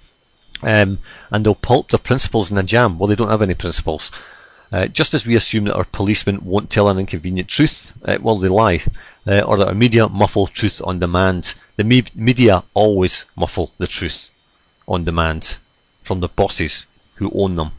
Um, and they'll pulp their principles in a jam. Well, they don't have any principles. Uh, just as we assume that our policemen won't tell an inconvenient truth, uh, well, they lie. Uh, or that our media muffle truth on demand. The me- media always muffle the truth on demand from the bosses who own them.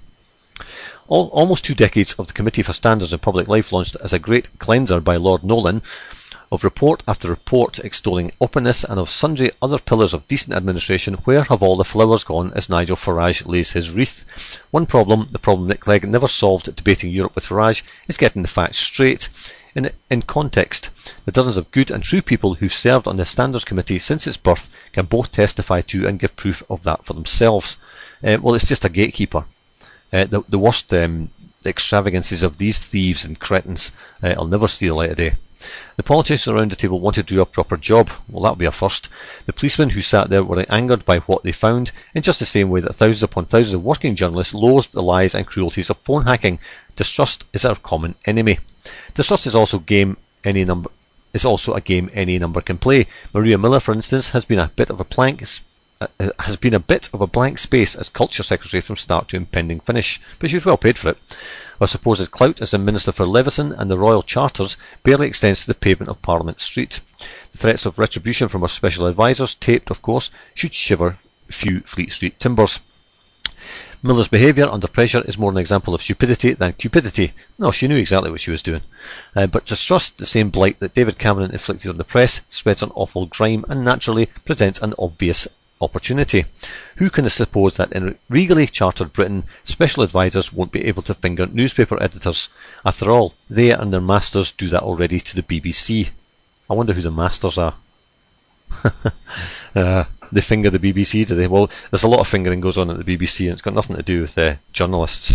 All, almost two decades of the Committee for Standards in Public Life launched as a great cleanser by Lord Nolan, of report after report extolling openness, and of sundry other pillars of decent administration. Where have all the flowers gone as Nigel Farage lays his wreath? One problem, the problem Nick Clegg never solved debating Europe with Farage, is getting the facts straight. In, in context, the dozens of good and true people who've served on the Standards Committee since its birth can both testify to and give proof of that for themselves. Uh, well, it's just a gatekeeper. Uh, the, the worst um, extravagances of these thieves and cretins uh, will never see the light of day. The politicians around the table wanted to do a proper job. Well, that'll be a first. The policemen who sat there were angered by what they found, in just the same way that thousands upon thousands of working journalists loathed the lies and cruelties of phone hacking. Distrust is our common enemy. Distrust is also game any number is also a game any number can play. Maria Miller, for instance, has been a bit of a blank uh, has been a bit of a blank space as Culture Secretary from start to impending finish, but she was well paid for it. Her supposed clout as a Minister for Levison and the Royal Charters barely extends to the pavement of Parliament Street. The threats of retribution from her special advisers, taped of course, should shiver few Fleet Street timbers. Miller's behaviour under pressure is more an example of stupidity than cupidity. No, she knew exactly what she was doing. Uh, but distrust, the same blight that David Cameron inflicted on the press, spreads an awful grime and naturally presents an obvious opportunity. Who can suppose that in regally chartered Britain, special advisers won't be able to finger newspaper editors? After all, they and their masters do that already to the B B C. I wonder who the masters are. uh, they finger the B B C, do they? Well, there's a lot of fingering goes on at the B B C, and it's got nothing to do with uh, journalists.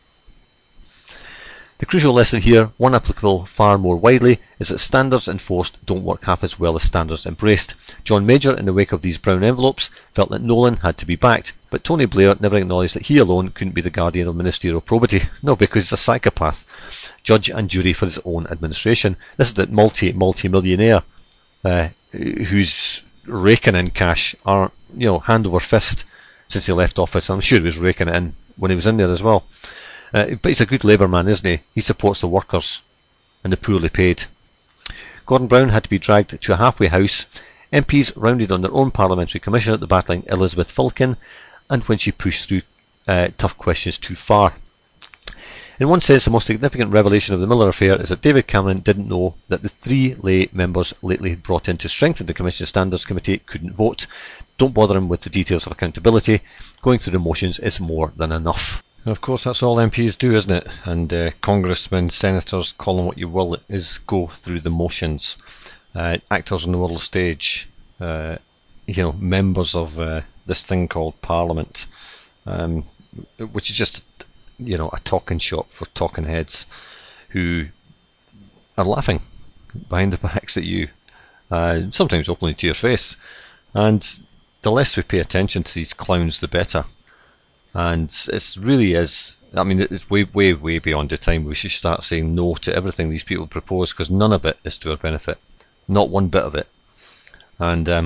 The crucial lesson here, one applicable far more widely, is that standards enforced don't work half as well as standards embraced. John Major, in the wake of these brown envelopes, felt that Nolan had to be backed, but Tony Blair never acknowledged that he alone couldn't be the guardian of ministerial probity. No, because he's a psychopath, judge and jury for his own administration. This is that multi, multi-millionaire uh, who's raking in cash, or, you know, hand over fist since he left office. I'm sure he was raking it in when he was in there as well. Uh, but he's a good Labour man, isn't he? He supports the workers and the poorly paid. Gordon Brown had to be dragged to a halfway house. M Ps rounded on their own parliamentary commissioner, the battling Elizabeth Fulkin, and when she pushed through uh, tough questions too far. In one sense, the most significant revelation of the Miller affair is that David Cameron didn't know that the three lay members lately brought in to strengthen the Commission Standards Committee couldn't vote. Don't bother him with the details of accountability. Going through the motions is more than enough. And of course, that's all M Ps do, isn't it? And uh, congressmen, senators, call them what you will, is go through the motions. Uh, actors on the world stage, uh, you know, members of uh, this thing called Parliament, um, which is just, you know, a talking shop for talking heads who are laughing behind the backs at you, uh, sometimes openly to your face. And the less we pay attention to these clowns, the better. And it really is, I mean, it's way, way, way beyond the time we should start saying no to everything these people propose, because none of it is to our benefit. Not one bit of it. And, um,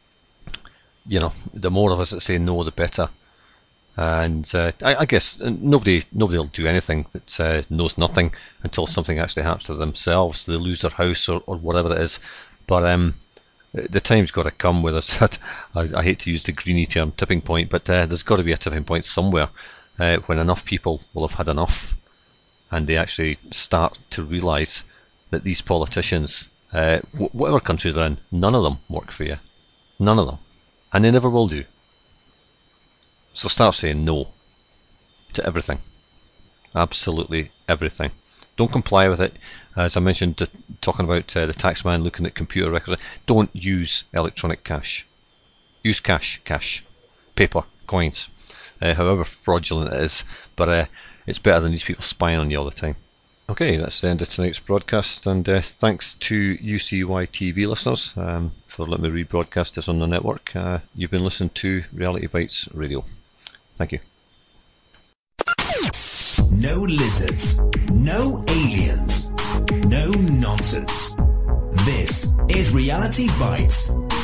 you know, the more of us that say no, the better. And uh, I, I guess nobody nobody will do anything that uh, knows nothing until something actually happens to themselves. They lose their house or, or whatever it is. But um, the time's got to come with us. I, I hate to use the greeny term tipping point, but uh, there's got to be a tipping point somewhere uh, when enough people will have had enough, and they actually start to realise that these politicians, uh, wh- whatever country they're in, none of them work for you. None of them. And they never will do. So start saying no to everything. Absolutely everything. Don't comply with it. As I mentioned, t- talking about uh, the taxman looking at computer records, don't use electronic cash. Use cash, cash, paper, coins, uh, however fraudulent it is. But uh, it's better than these people spying on you all the time. Okay, that's the end of tonight's broadcast, and uh, thanks to U C Y T V listeners um, for letting me rebroadcast this on the network. Uh, you've been listening to Reality Bites Radio. Thank you. No lizards, no aliens, no nonsense. This is Reality Bites.